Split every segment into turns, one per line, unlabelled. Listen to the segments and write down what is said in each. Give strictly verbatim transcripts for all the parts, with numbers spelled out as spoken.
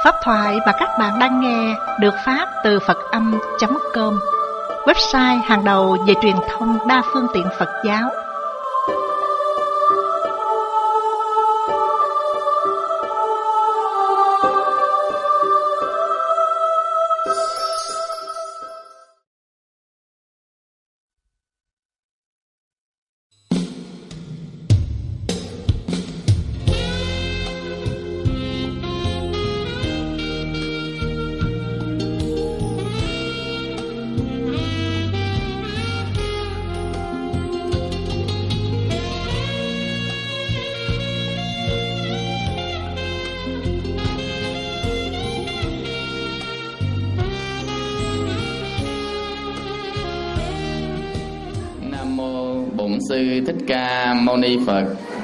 Pháp thoại mà các bạn đang nghe được phát từ Phật Âm chấm com, website hàng đầu về truyền thông đa phương tiện Phật giáo.
Sư Thích Ca Mâu Ni Phật.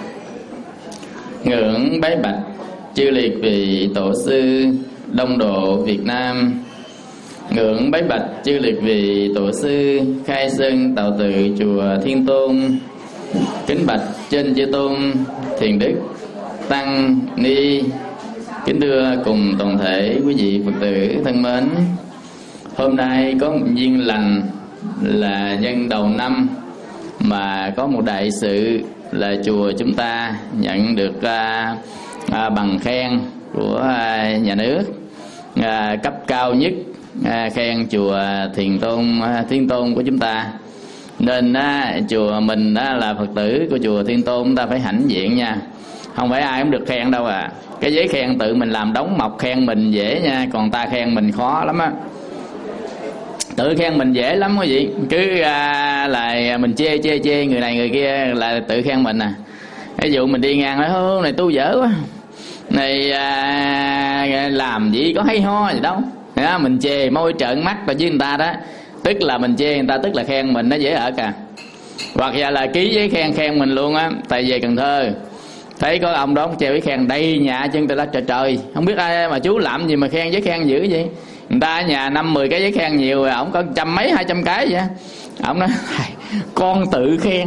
Ngưỡng bái bạch chư liệt vị tổ sư Đông Độ Việt Nam. Ngưỡng bái bạch chư liệt vị tổ sư khai sơn tạo tự chùa Thiên Tôn. Kính bạch trên chư tôn thiền đức tăng ni. Kính thưa cùng toàn thể quý vị Phật tử thân mến, hôm nay có một duyên lành là nhân đầu năm mà có một đại sự là chùa chúng ta nhận được à, à, bằng khen của à, nhà nước à, cấp cao nhất, à, khen chùa Thiền Tôn à, Thiên Tôn của chúng ta. Nên à, chùa mình à, là Phật tử của chùa Thiên Tôn, ta phải hãnh diện nha. Không phải ai cũng được khen đâu à. Cái giấy khen tự mình làm đóng mộc khen mình dễ nha, còn ta khen mình khó lắm á. Tự khen mình dễ lắm quý vị, cứ à, là mình chê chê chê người này người kia là tự khen mình à. Ví dụ mình đi ngang nói hô này tu dở quá, này à, làm gì có hay ho gì đâu đó, mình chê môi trợn mắt rồi với người ta đó, tức là mình chê người ta, tức là khen mình nó dễ ở cả. Hoặc là, là ký giấy khen khen mình luôn á. Tại về Cần Thơ thấy có ông đó treo giấy khen đầy nhà chân tôi, lá trời trời, không biết ai mà chú làm gì mà khen giấy khen dữ vậy. Người ta ở nhà năm mười cái giấy khen nhiều rồi, ổng có trăm mấy hai trăm cái vậy. Ổng nói con tự khen,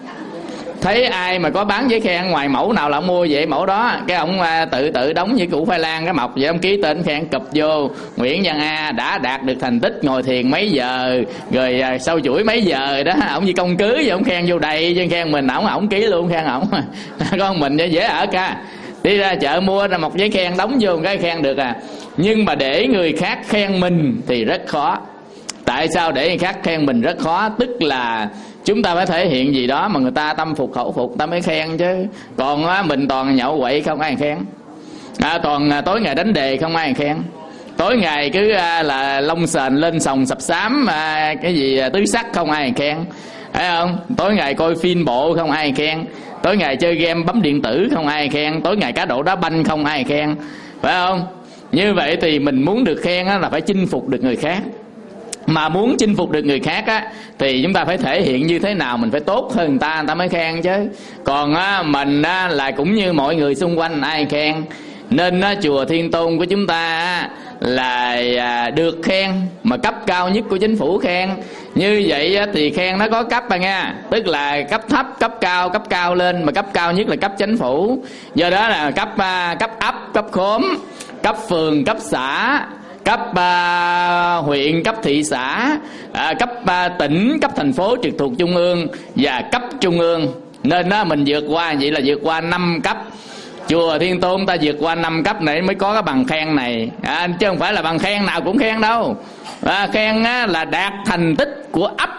thấy ai mà có bán giấy khen ngoài mẫu nào là ông mua vậy mẫu đó, cái ổng tự tự đóng như củ khoai lang cái mọc vậy, ông ký tên khen cụp vô Nguyễn Văn A đã đạt được thành tích ngồi thiền mấy giờ rồi sâu chuỗi mấy giờ đó. Ổng như công cứ vậy, ổng khen vô đầy chứ khen mình ổng ổng ký luôn khen ổng. Con mình dễ ở ca, đi ra chợ mua ra một giấy khen đóng vô cái khen được à. Nhưng mà để người khác khen mình thì rất khó. Tại sao để người khác khen mình rất khó? Tức là chúng ta phải thể hiện gì đó mà người ta tâm phục khẩu phục ta mới khen chứ. Còn á, mình toàn nhậu quậy không ai khen à, toàn à, tối ngày đánh đề không ai khen, tối ngày cứ à, là lông sền lên sòng sập xám à, cái gì à, tứ sắc không ai khen, thấy không? Tối ngày coi phim bộ không ai khen, tối ngày chơi game bấm điện tử không ai khen, tối ngày cá độ đá banh không ai khen, phải không? Như vậy thì mình muốn được khen á, là phải chinh phục được người khác. Mà muốn chinh phục được người khác á, thì chúng ta phải thể hiện như thế nào mình phải tốt hơn người ta, người ta mới khen chứ. Còn á, mình á, là cũng như mọi người xung quanh ai khen. Nên á, chùa Thiên Tôn của chúng ta á, là à, được khen mà cấp cao nhất của chính phủ khen. Như vậy á, thì khen nó có cấp à nha, tức là cấp thấp, cấp cao, cấp cao lên, mà cấp cao nhất là cấp chính phủ. Do đó là cấp à, cấp ấp, cấp khóm, cấp phường, cấp xã, cấp uh, huyện, cấp thị xã, uh, cấp uh, tỉnh, cấp thành phố trực thuộc trung ương và cấp trung ương. Nên đó mình vượt qua vậy là vượt qua năm cấp. Chùa Thiên Tôn ta vượt qua năm cấp này mới có cái bằng khen này à, chứ không phải là bằng khen nào cũng khen đâu. À, khen á, là đạt thành tích của ấp,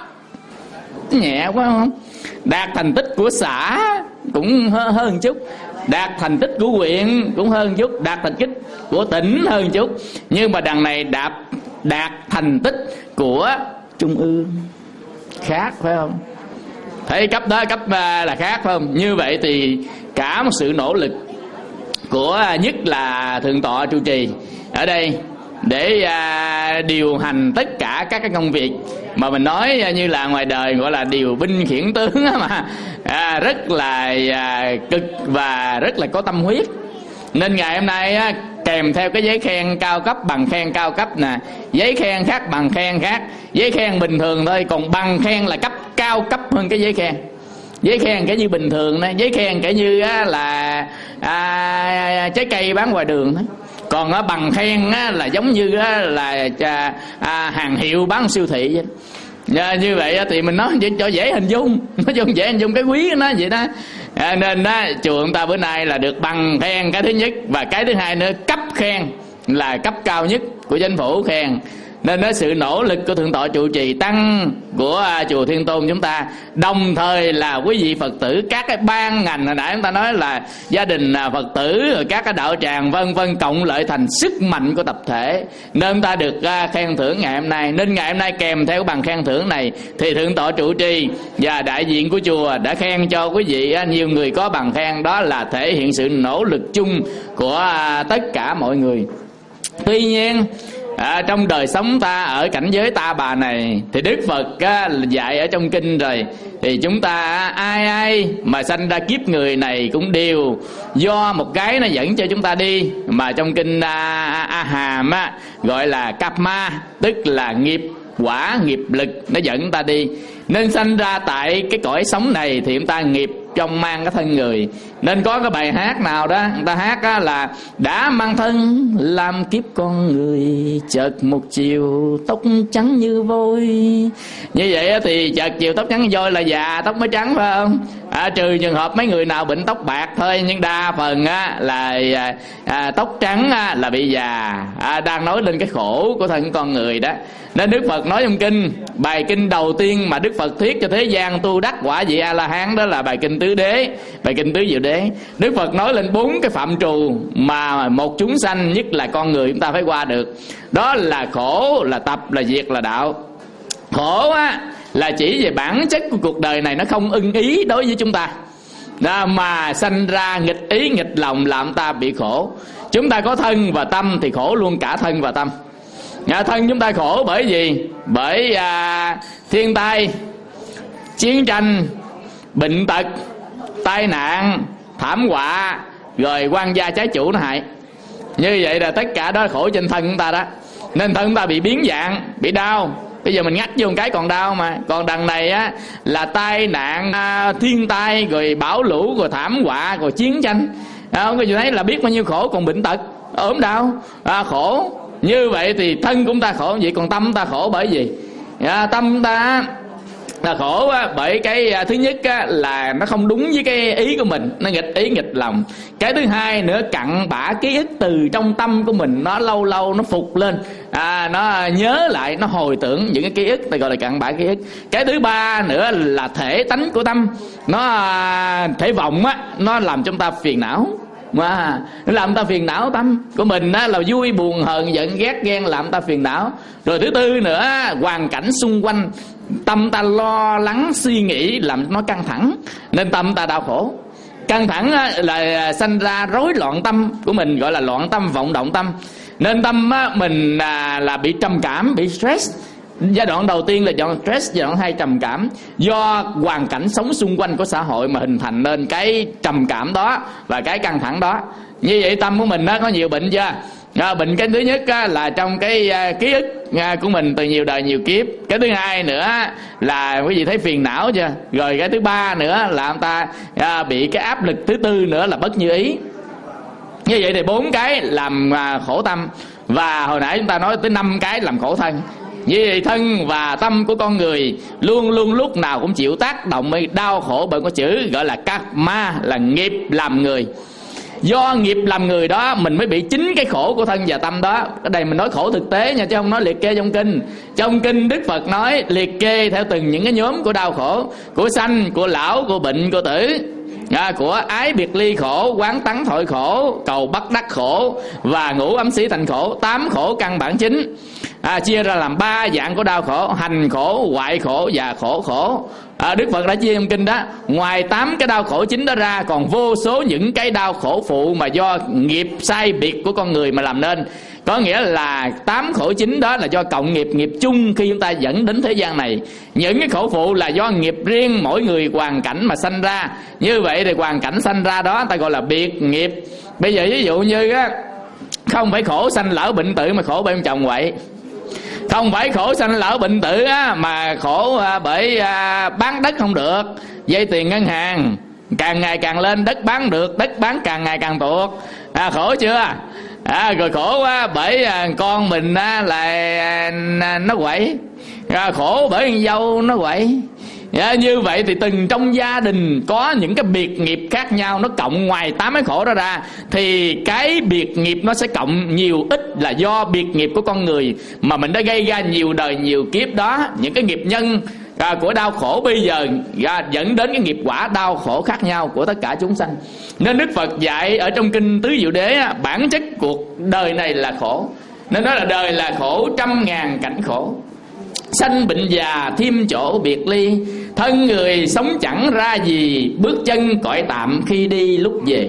nhẹ quá không? Đạt thành tích của xã cũng hơn, hơn chút, đạt thành tích của huyện cũng hơn chút, đạt thành tích của tỉnh hơn chút. Nhưng mà đằng này đạt đạt thành tích của trung ương, khác phải không? Thấy cấp đó cấp là khác phải không? Như vậy thì cả một sự nỗ lực của nhất là thượng tọa trụ trì ở đây để à, điều hành tất cả các cái công việc mà mình nói như là ngoài đời gọi là điều binh khiển tướng mà à, rất là à, cực và rất là có tâm huyết. Nên ngày hôm nay á, kèm theo cái giấy khen cao cấp, bằng khen cao cấp nè, giấy khen khác, bằng khen khác. Giấy khen bình thường thôi, còn bằng khen là cấp cao cấp hơn cái giấy khen. Giấy khen cái như bình thường đó, giấy khen cái như á, là à, trái cây bán ngoài đường đó. Còn á, bằng khen á, là giống như á, là à, à, hàng hiệu bán siêu thị vậy. À, như vậy á, thì mình nói cho dễ hình dung, nói chung dễ hình dung cái quý của nó vậy đó. À, nên đó, chùa chúng ta bữa nay là được bằng khen cái thứ nhất, và cái thứ hai nữa cấp khen là cấp cao nhất của chính phủ khen. Nên đó, sự nỗ lực của thượng tọa trụ trì tăng của uh, chùa Thiên Tôn chúng ta, đồng thời là quý vị Phật tử, các cái ban ngành hồi nãy chúng ta nói là gia đình uh, Phật tử, rồi các cái đạo tràng vân vân, cộng lại thành sức mạnh của tập thể, nên chúng ta được uh, khen thưởng ngày hôm nay. Nên ngày hôm nay kèm theo bằng khen thưởng này thì thượng tọa trụ trì và đại diện của chùa đã khen cho quý vị uh, nhiều người có bằng khen. Đó là thể hiện sự nỗ lực chung của uh, tất cả mọi người. Tuy nhiên À, trong đời sống ta ở cảnh giới ta bà này thì Đức Phật á, dạy ở trong kinh rồi, thì chúng ta ai ai mà sanh ra kiếp người này cũng đều do một cái nó dẫn cho chúng ta đi, mà trong kinh A, A, A Hàm á, gọi là karma, tức là nghiệp quả, nghiệp lực nó dẫn ta đi. Nên sanh ra tại cái cõi sống này thì chúng ta nghiệp trong mang cái thân người. Nên có cái bài hát nào đó người ta hát á, là đã mang thân làm kiếp con người, chợt một chiều tóc trắng như vôi. Như vậy thì chợt chiều tóc trắng như vôi là già tóc mới trắng, phải không? À, trừ trường hợp mấy người nào bệnh tóc bạc thôi, nhưng đa phần á, là à, tóc trắng á, là bị già. À, đang nói lên cái khổ của thân con người đó. Nên Đức Phật nói trong kinh, bài kinh đầu tiên mà Đức Phật thuyết cho thế gian tu đắc quả vị A La Hán, đó là bài kinh Tứ Đế, bài kinh Tứ Diệu Đế. Đức Phật nói lên bốn cái phạm trù mà một chúng sanh, nhất là con người, chúng ta phải qua được. Đó là khổ, là tập, là diệt, là đạo. Khổ á là chỉ về bản chất của cuộc đời này nó không ưng ý đối với chúng ta, đó, mà sanh ra nghịch ý nghịch lòng làm ta bị khổ. Chúng ta có thân và tâm thì khổ luôn cả thân và tâm. Nhà thân chúng ta khổ bởi gì? Bởi à, thiên tai, chiến tranh, bệnh tật, tai nạn, thảm họa, rồi quan gia trái chủ nó hại. Như vậy là tất cả đó khổ trên thân chúng ta đó. Nên thân chúng ta bị biến dạng, bị đau. Bây giờ mình ngắt vô một cái còn đau mà. Còn đằng này á là tai nạn, à, thiên tai, rồi bão lũ, rồi thảm họa, rồi chiến tranh. À, không có gì thấy là biết bao nhiêu khổ. Còn bệnh tật, ốm đau, à, khổ. Như vậy thì thân của chúng ta khổ vậy, còn tâm chúng ta khổ bởi gì? À, tâm chúng ta là khổ á, bởi cái à, thứ nhất á, là nó không đúng với cái ý của mình, nó nghịch ý nghịch lòng. Cái thứ hai nữa, cặn bã ký ức từ trong tâm của mình, nó lâu lâu nó phục lên, à, nó nhớ lại, nó hồi tưởng những cái ký ức, ta gọi là cặn bã ký ức. Cái thứ ba nữa là thể tánh của tâm, nó à, thể vọng á, nó làm chúng ta phiền não. Mà nó làm ta phiền não. Tâm của mình á, là vui buồn hờn giận ghét ghen làm ta phiền não. Rồi thứ tư nữa, hoàn cảnh xung quanh tâm ta lo lắng suy nghĩ làm nó căng thẳng, nên tâm ta đau khổ. Căng thẳng á, là sanh ra rối loạn tâm của mình, gọi là loạn tâm, vọng động tâm. Nên tâm á, mình à, là bị trầm cảm, bị stress. Giai đoạn đầu tiên là giai đoạn stress, giai đoạn hai trầm cảm, do hoàn cảnh sống xung quanh của xã hội mà hình thành nên cái trầm cảm đó và cái căng thẳng đó. Như vậy tâm của mình đó có nhiều bệnh chưa? À, bệnh cái thứ nhất á, là trong cái à, ký ức à, của mình từ nhiều đời nhiều kiếp. Cái thứ hai nữa là quý vị thấy phiền não chưa? Rồi cái thứ ba nữa là ông ta à, bị cái áp lực. Thứ tư nữa là bất như ý. Như vậy thì bốn cái làm à, khổ tâm. Và hồi nãy chúng ta nói tới năm cái làm khổ thân. Như vậy thân và tâm của con người luôn luôn lúc nào cũng chịu tác động đau khổ bởi cái chữ gọi là karma, là nghiệp làm người. Do nghiệp làm người đó mình mới bị chính cái khổ của thân và tâm đó. Ở đây mình nói khổ thực tế nha, chứ không nói liệt kê trong kinh. Trong kinh Đức Phật nói liệt kê theo từng những cái nhóm của đau khổ: của sanh, của lão, của bệnh, của tử, à, của ái biệt ly khổ, quán tắng thội khổ, cầu bắt đắc khổ và ngũ ấm xí thành khổ. Tám khổ căn bản chính, à, chia ra làm ba dạng của đau khổ: hành khổ, hoại khổ và khổ khổ. À, Đức Phật đã chia trong kinh đó. Ngoài tám cái đau khổ chính đó ra, còn vô số những cái đau khổ phụ mà do nghiệp sai biệt của con người mà làm nên. Có nghĩa là tám khổ chính đó là do cộng nghiệp, nghiệp chung khi chúng ta dẫn đến thế gian này. Những cái khổ phụ là do nghiệp riêng mỗi người hoàn cảnh mà sanh ra. Như vậy thì hoàn cảnh sanh ra đó ta gọi là biệt nghiệp. Bây giờ ví dụ như á, không phải khổ sanh lỡ bệnh tử mà khổ bởi ông chồng vậy. Không phải khổ sanh lỡ bệnh tử á, mà khổ à, bởi à, bán đất không được, vay tiền ngân hàng, càng ngày càng lên đất bán được, đất bán càng ngày càng tuột, à, khổ chưa? à, rồi khổ quá bởi à, con mình á, là à, nó quậy, à, khổ bởi con dâu nó quậy. À, như vậy thì từng trong gia đình có những cái biệt nghiệp khác nhau, nó cộng ngoài tám cái khổ đó ra thì cái biệt nghiệp nó sẽ cộng nhiều ít là do biệt nghiệp của con người mà mình đã gây ra nhiều đời nhiều kiếp đó. Những cái nghiệp nhân à, của đau khổ bây giờ à, dẫn đến cái nghiệp quả đau khổ khác nhau của tất cả chúng sanh. Nên Đức Phật dạy ở trong kinh Tứ Diệu Đế á, bản chất cuộc đời này là khổ. Nên nói là đời là khổ trăm ngàn cảnh khổ, sanh bệnh già thêm chỗ biệt ly, thân người sống chẳng ra gì, bước chân cõi tạm khi đi lúc về.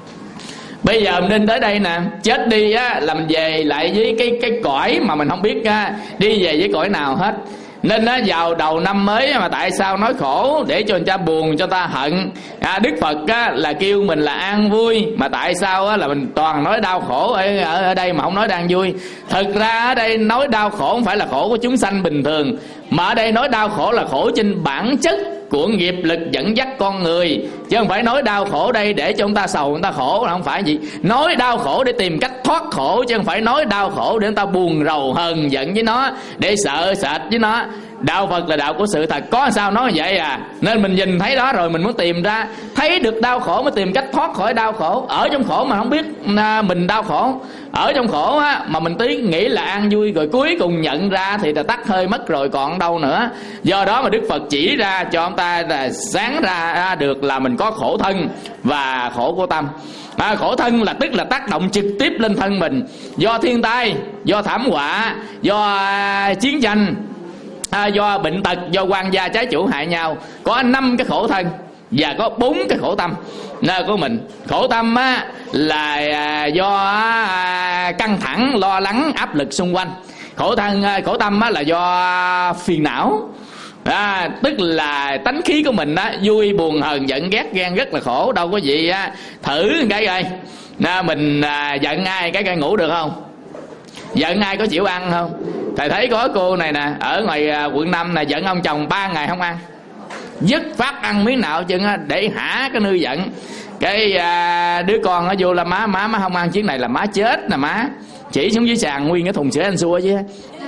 Bây giờ mình nên tới đây nè, chết đi á là mình về lại với cái cái cõi mà mình không biết á, đi về với cõi nào hết. Nên á, vào đầu năm mới mà tại sao nói khổ để cho người ta buồn, cho ta hận. à, Đức Phật á, là kêu mình là an vui, mà tại sao á, là mình toàn nói đau khổ ở, ở, ở đây mà không nói đang vui. Thực ra ở đây nói đau khổ không phải là khổ của chúng sanh bình thường, mà ở đây nói đau khổ là khổ trên bản chất của nghiệp lực dẫn dắt con người, chứ không phải nói đau khổ đây để cho chúng ta sầu, chúng ta khổ là không phải gì. Nói đau khổ để tìm cách thoát khổ, chứ không phải nói đau khổ để chúng ta buồn rầu hờn giận với nó, để sợ sệt với nó. Đạo Phật là đạo của sự thật, có sao nói vậy à. Nên mình nhìn thấy đó rồi mình muốn tìm ra, thấy được đau khổ mới tìm cách thoát khỏi đau khổ. Ở trong khổ mà không biết à, mình đau khổ, ở trong khổ á, mà mình tí nghĩ là an vui, rồi cuối cùng nhận ra thì là tắt hơi mất rồi còn đâu nữa. Do đó mà Đức Phật chỉ ra cho ông ta là sáng ra, ra được là mình có khổ thân và khổ của tâm. À, khổ thân là tức là tác động trực tiếp lên thân mình, do thiên tai, do thảm họa, do à, chiến tranh, à, do bệnh tật, do quan gia trái chủ hại nhau. Có năm cái khổ thân và có bốn cái khổ tâm nơi của mình. Khổ tâm á, là à, do à, căng thẳng, lo lắng, áp lực xung quanh. Khổ thân, à, khổ tâm á, là do phiền não. À, tức là tánh khí của mình á, vui buồn hờn giận ghét ghen rất là khổ, đâu có gì á. Thử cái coi à, mình à, giận ai cái coi ngủ được không? Giận ai có chịu ăn không? Thầy thấy có cô này nè, ở ngoài à, quận năm này, giận ông chồng ba ngày không ăn, dứt phát ăn miếng nào chừng á, để hả cái nư giận. Cái à, đứa con nó vô là má má má không ăn chuyến này là má chết nè má, chỉ xuống dưới sàn nguyên cái thùng sữa anh xua chứ.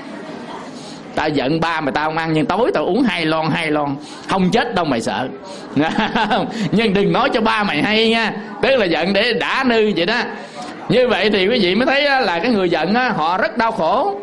Tao giận ba mà tao không ăn, nhưng tối tao uống hai lon hai lon không chết đâu mày sợ. Nhưng đừng nói cho ba mày hay nha, tức là giận để đã nư vậy đó. Như vậy thì quý vị mới thấy là cái người giận họ rất đau khổ.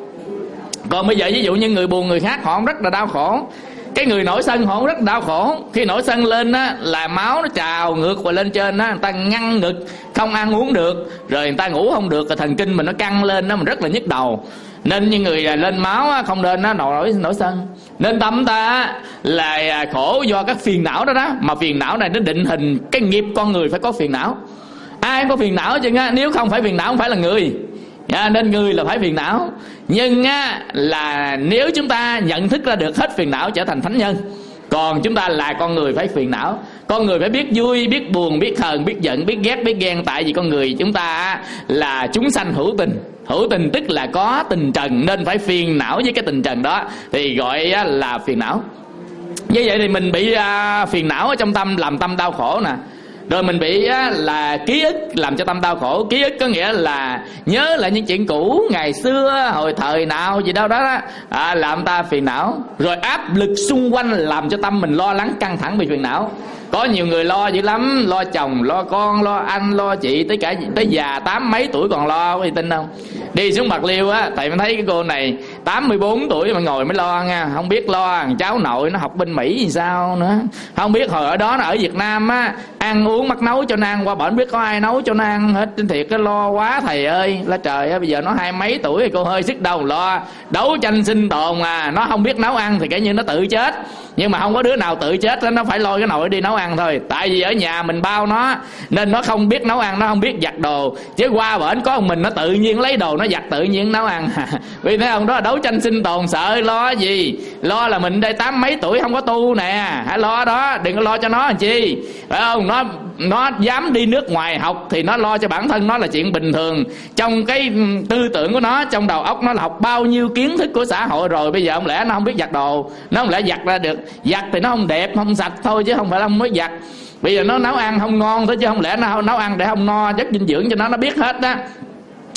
Còn bây giờ ví dụ như người buồn người khác họ cũng rất là đau khổ. Cái người nổi sân họ cũng rất đau khổ. Khi nổi sân lên á, là máu nó trào ngược và lên trên á, người ta ngăn ngực, không ăn uống được, rồi người ta ngủ không được, rồi thần kinh mình nó căng lên đó, mình rất là nhức đầu. Nên như người lên máu á, không nên nó nổi nổi sân. Nên tâm ta là khổ do các phiền não đó đó. Mà phiền não này nó định hình cái nghiệp con người phải có phiền não. Ai có phiền não chứ á, nếu không phải phiền não không phải là người. À, nên người là phải phiền não. Nhưng á, là nếu chúng ta nhận thức ra được hết phiền não trở thành thánh nhân. Còn chúng ta là con người phải phiền não. Con người phải biết vui, biết buồn, biết hờn, biết giận, biết ghét, biết ghen. Tại vì con người chúng ta là chúng sanh hữu tình. Hữu tình tức là có tình trần, nên phải phiền não với cái tình trần đó, thì gọi là phiền não. Như vậy thì mình bị phiền não ở trong tâm, làm tâm đau khổ nè. Rồi mình bị á, là ký ức làm cho tâm đau khổ. Ký ức có nghĩa là nhớ lại những chuyện cũ ngày xưa, hồi thời nào gì đâu đó, đó à, làm ta phiền não. Rồi áp lực xung quanh làm cho tâm mình lo lắng căng thẳng vì phiền não. Có nhiều người lo dữ lắm, lo chồng, lo con, lo anh, lo chị, tới cả tới già tám mấy tuổi còn lo, có gì tin không? Đi xuống Bạc Liêu á, thầy mới thấy cái cô này tám mươi bốn tuổi mà ngồi mới lo nha. Không biết lo thằng cháu nội nó học bên Mỹ thì sao nữa. Không biết hồi ở đó nó ở Việt Nam á, ăn uống mắc nấu cho nó ăn, qua bển không biết có ai nấu cho nó ăn hết. Trên thiệt nó lo quá thầy ơi. Là trời ơi, bây giờ nó hai mấy tuổi thì cô hơi sức đầu lo. Đấu tranh sinh tồn mà, nó không biết nấu ăn thì kể như nó tự chết. Nhưng mà không có đứa nào tự chết đó, nó phải lôi cái nồi đi nấu ăn thôi. Tại vì ở nhà mình bao nó, nên nó không biết nấu ăn, nó không biết giặt đồ. Chứ qua bển có một mình nó tự nhiên lấy đồ nó giặt, tự nhiên nấu ăn. Vì thấy không, đó là đấu tranh sinh tồn, sợ lo gì. Lo là mình đây tám mấy tuổi không có tu nè, hãy lo đó, đừng có lo cho nó làm chi, phải không? Nó nó dám đi nước ngoài học thì nó lo cho bản thân nó là chuyện bình thường. Trong cái tư tưởng của nó, trong đầu óc nó là học bao nhiêu kiến thức của xã hội rồi. Bây giờ không lẽ nó không biết giặt đồ, nó không lẽ giặt ra được. Giặt thì nó không đẹp, không sạch thôi, chứ không phải là không mới giặt. Bây giờ nó nấu ăn không ngon thôi, chứ không lẽ nó nấu ăn để không no chất dinh dưỡng cho nó, nó biết hết đó.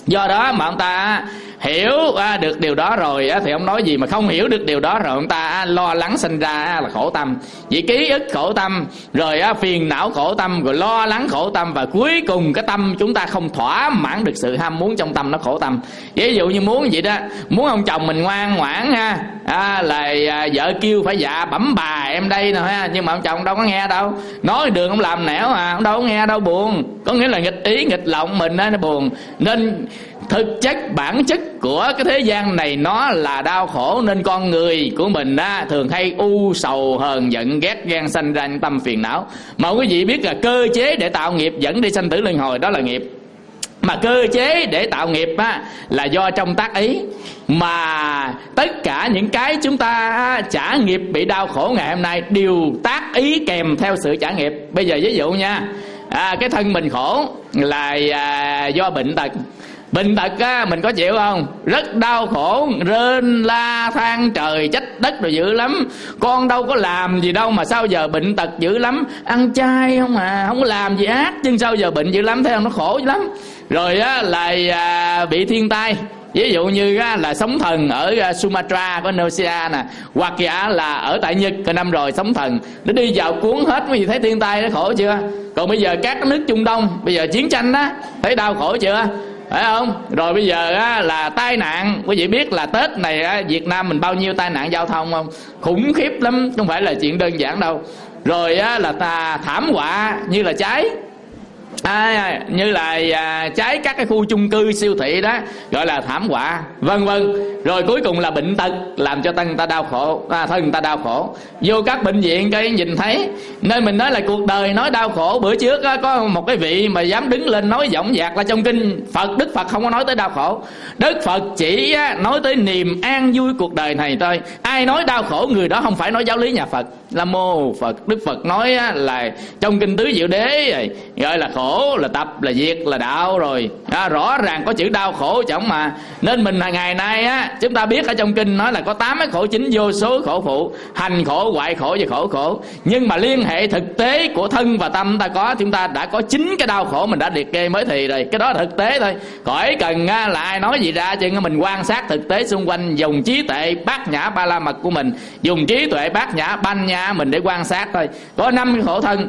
Do đó mà ông ta hiểu à, được điều đó rồi á, thì ông nói gì mà không hiểu được điều đó rồi ông ta à, lo lắng sinh ra à, là khổ tâm. Vì ký ức khổ tâm, rồi à, phiền não khổ tâm, rồi lo lắng khổ tâm, và cuối cùng cái tâm chúng ta không thỏa mãn được sự ham muốn trong tâm, nó khổ tâm. Ví dụ như muốn vậy đó, muốn ông chồng mình ngoan ngoãn ha, à, là à, vợ kêu phải dạ bẩm bà em đây nè ha, nhưng mà ông chồng đâu có nghe đâu, nói đường ông làm nẻo à, ông đâu có nghe đâu, buồn. Có nghĩa là nghịch ý nghịch lòng mình á, nó buồn. Nên thực chất bản chất của cái thế gian này nó là đau khổ, nên con người của mình á, thường hay u sầu hờn giận ghét ghen sanh ra những tâm phiền não. Mà quý vị biết là cơ chế để tạo nghiệp dẫn đi sanh tử luân hồi đó là nghiệp. Mà cơ chế để tạo nghiệp á, là do trong tác ý. Mà tất cả những cái chúng ta trả nghiệp bị đau khổ ngày hôm nay đều tác ý kèm theo sự trả nghiệp. Bây giờ ví dụ nha, à, cái thân mình khổ là à, do bệnh tật. Bệnh tật á, mình có chịu không? Rất đau khổ, rên la than trời trách đất rồi dữ lắm. Con đâu có làm gì đâu mà sao giờ bệnh tật dữ lắm. Ăn chay không à, không có làm gì ác, nhưng sao giờ bệnh dữ lắm, thấy không? Nó khổ dữ lắm. Rồi á, là à, bị thiên tai. Ví dụ như á, là sóng thần ở Sumatra của Indonesia nè, hoặc giả là ở tại Nhật cái năm rồi sóng thần nó đi vào cuốn hết, quý vị thấy thiên tai nó khổ chưa? Còn bây giờ các nước Trung Đông, bây giờ chiến tranh đó, thấy đau khổ chưa? Phải không? Rồi bây giờ á, là tai nạn, quý vị biết là Tết này á, Việt Nam mình bao nhiêu tai nạn giao thông không? Khủng khiếp lắm, không phải là chuyện đơn giản đâu. Rồi á, là ta thảm họa như là cháy, à, như là à, cháy các cái khu chung cư siêu thị đó, gọi là thảm họa, vân vân. Rồi cuối cùng là bệnh tật làm cho thân ta đau khổ, à, thân ta đau khổ. Vô các bệnh viện cái nhìn thấy. Nên mình nói là cuộc đời nói đau khổ. Bữa trước á, có một cái vị mà dám đứng lên nói dõng dạc là trong kinh Phật, Đức Phật không có nói tới đau khổ. Đức Phật chỉ á, nói tới niềm an vui cuộc đời này thôi. Ai nói đau khổ người đó không phải nói giáo lý nhà Phật. Nam mô Phật. Đức Phật nói á, là trong kinh Tứ Diệu Đế rồi, gọi là khổ là tập, là diệt, là đạo rồi, à, rõ ràng có chữ đau khổ chổng mà. Nên mình ngày nay á, chúng ta biết ở trong kinh nói là có tám cái khổ chính, vô số khổ phụ, hành khổ, hoại khổ và khổ khổ. Nhưng mà liên hệ thực tế của thân và tâm ta có, chúng ta đã có chín cái đau khổ mình đã liệt kê mới thì rồi. Cái đó là thực tế thôi, khỏi cần á, là ai nói gì ra, chứ mình quan sát thực tế xung quanh, dùng trí tuệ bát nhã ba la mật của mình, dùng trí tuệ bát nhã banh nha mình để quan sát thôi. Có năm cái khổ thân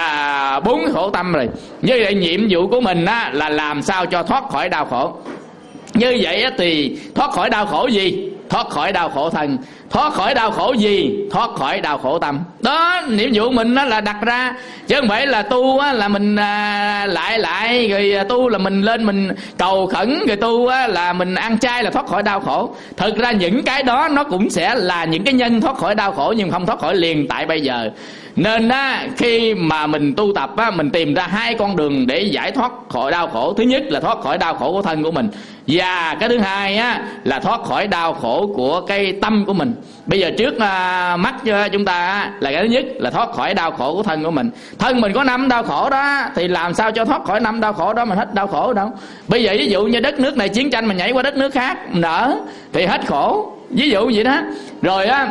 và bốn cái khổ tâm rồi. Như vậy nhiệm vụ của mình á, là làm sao cho thoát khỏi đau khổ. Như vậy á, thì thoát khỏi đau khổ gì? Thoát khỏi đau khổ thân. Thoát khỏi đau khổ gì? Thoát khỏi đau khổ tâm. Đó, nhiệm vụ mình đó là đặt ra. Chứ không phải là tu á, là mình à, lại lại rồi tu là mình lên mình cầu khẩn, rồi tu á, là mình ăn chay là thoát khỏi đau khổ. Thực ra những cái đó nó cũng sẽ là những cái nhân thoát khỏi đau khổ, nhưng không thoát khỏi liền tại bây giờ. Nên á, khi mà mình tu tập á, mình tìm ra hai con đường để giải thoát khỏi đau khổ. Thứ nhất là thoát khỏi đau khổ của thân của mình, và cái thứ hai á, là thoát khỏi đau khổ của cái tâm của mình. Bây giờ trước à, mắt cho chúng ta á, là cái thứ nhất là thoát khỏi đau khổ của thân của mình. Thân mình có năm đau khổ đó, thì làm sao cho thoát khỏi năm đau khổ đó mình hết đau khổ đâu. Bây giờ ví dụ như đất nước này chiến tranh, mình nhảy qua đất nước khác nở thì hết khổ, ví dụ vậy đó. Rồi á,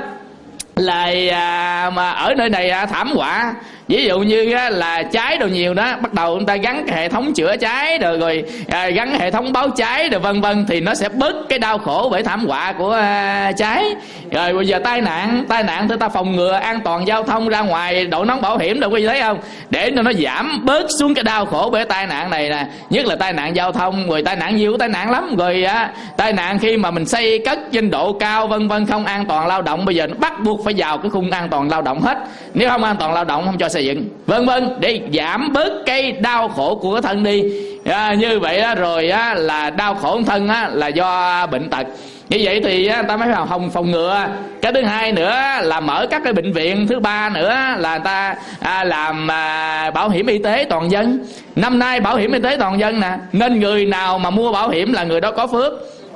là à, mà ở nơi này à, thảm họa, ví dụ như á, là cháy đồ nhiều đó, bắt đầu người ta gắn cái hệ thống chữa cháy rồi, rồi à, gắn hệ thống báo cháy rồi vân vân, thì nó sẽ bớt cái đau khổ bởi thảm họa của à, cháy. Rồi bây giờ tai nạn, tai nạn thì ta phòng ngừa an toàn giao thông, ra ngoài đội nón bảo hiểm đâu, quý vị thấy không, để cho nó giảm bớt xuống cái đau khổ bởi tai nạn này nè. Nhất là tai nạn giao thông, rồi tai nạn nhiều tai nạn lắm. Rồi á, tai nạn khi mà mình xây cất trên độ cao vân vân, không an toàn lao động, bây giờ nó bắt buộc phải vào cái khung an toàn lao động hết. Nếu không an toàn lao động không cho xây dựng, vân vân, để giảm bớt cái đau khổ của cái thân đi. À, như vậy đó, rồi á, là đau khổ thân á, là do bệnh tật. Như vậy thì á, người ta mới phòng phòng ngừa. Cái thứ hai nữa là mở các cái bệnh viện. Thứ ba nữa là người ta à, làm à, bảo hiểm y tế toàn dân. Năm nay bảo hiểm y tế toàn dân nè, nên người nào mà mua bảo hiểm là người đó có phước.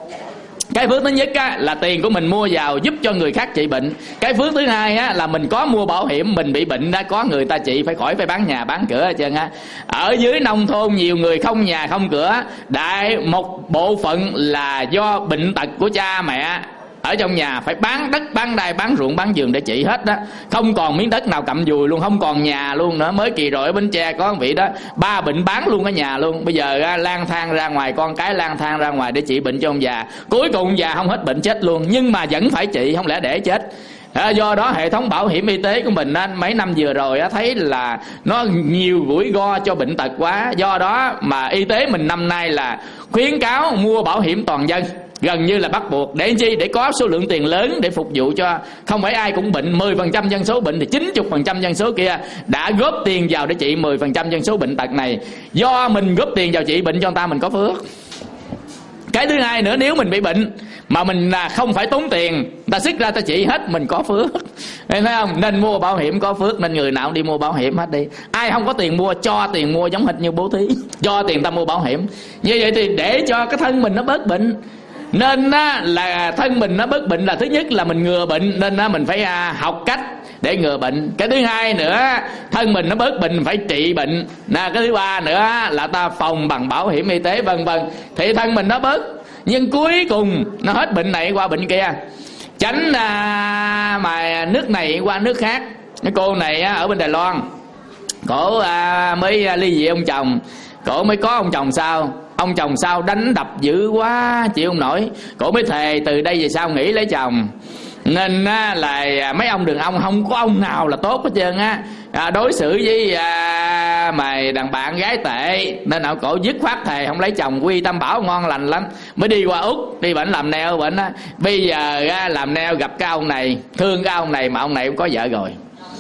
Cái phước thứ nhất á, là tiền của mình mua vào giúp cho người khác trị bệnh. Cái phước thứ hai á, là mình có mua bảo hiểm, mình bị bệnh đã có người ta trị, phải khỏi phải bán nhà bán cửa hết trơn á. Ở dưới nông thôn nhiều người không nhà không cửa, đại một bộ phận là do bệnh tật của cha mẹ ở trong nhà phải bán đất, bán đai, bán ruộng, bán vườn để trị hết đó. Không còn miếng đất nào cầm dùi luôn, không còn nhà luôn nữa. Mới kỳ rồi ở Bến Tre có một vị đó, ba bệnh bán luôn cái nhà luôn. Bây giờ à, lang thang ra ngoài, con cái lang thang ra ngoài để trị bệnh cho ông già. Cuối cùng ông già không hết bệnh chết luôn, nhưng mà vẫn phải trị, không lẽ để chết. À, do đó hệ thống bảo hiểm y tế của mình á, mấy năm vừa rồi á, thấy là nó nhiều rủi ro cho bệnh tật quá. Do đó mà y tế mình năm nay là khuyến cáo mua bảo hiểm toàn dân, gần như là bắt buộc. Để chi? Để có số lượng tiền lớn để phục vụ cho không phải ai cũng bệnh. Mười phần trăm dân số bệnh thì chín mươi phần trăm dân số kia đã góp tiền vào để trị mười phần trăm dân số bệnh tật này. Do mình góp tiền vào trị bệnh cho người ta, mình có phước. Cái thứ hai nữa, nếu mình bị bệnh mà mình là không phải tốn tiền, ta xích ra ta trị hết, mình có phước. Thấy không? Nên mua bảo hiểm có phước. Nên người nào cũng đi mua bảo hiểm hết đi. Ai không có tiền mua, cho tiền mua, giống hệt như bố thí, cho tiền ta mua bảo hiểm. Như vậy thì để cho cái thân mình nó bớt bệnh. Nên á, là thân mình nó bớt bệnh là thứ nhất là mình ngừa bệnh. Nên á, mình phải à, học cách để ngừa bệnh. Cái thứ hai nữa, thân mình nó bớt bệnh phải trị bệnh. Nè, cái thứ ba nữa là ta phòng bằng bảo hiểm y tế vân vân, thì thân mình nó bớt. Nhưng cuối cùng nó hết bệnh này qua bệnh kia. Tránh à, mà nước này qua nước khác. Cái cô này á, ở bên Đài Loan, cổ à, mới à, ly dị ông chồng. Cổ mới có ông chồng sau. Ông chồng sau đánh đập dữ quá chịu không nổi. Cổ mới thề từ đây về sau nghỉ lấy chồng. Nên á, là mấy ông đàn ông không có ông nào là tốt hết trơn á. À, đối xử với à, mà đàn bạn gái tệ. Nên họ cổ dứt khoát thề không lấy chồng, quy tâm bảo ngon lành lắm. Mới đi qua Úc, đi bệnh làm nail bệnh á. Bây giờ á, làm nail gặp cái ông này, thương cái ông này mà ông này cũng có vợ rồi.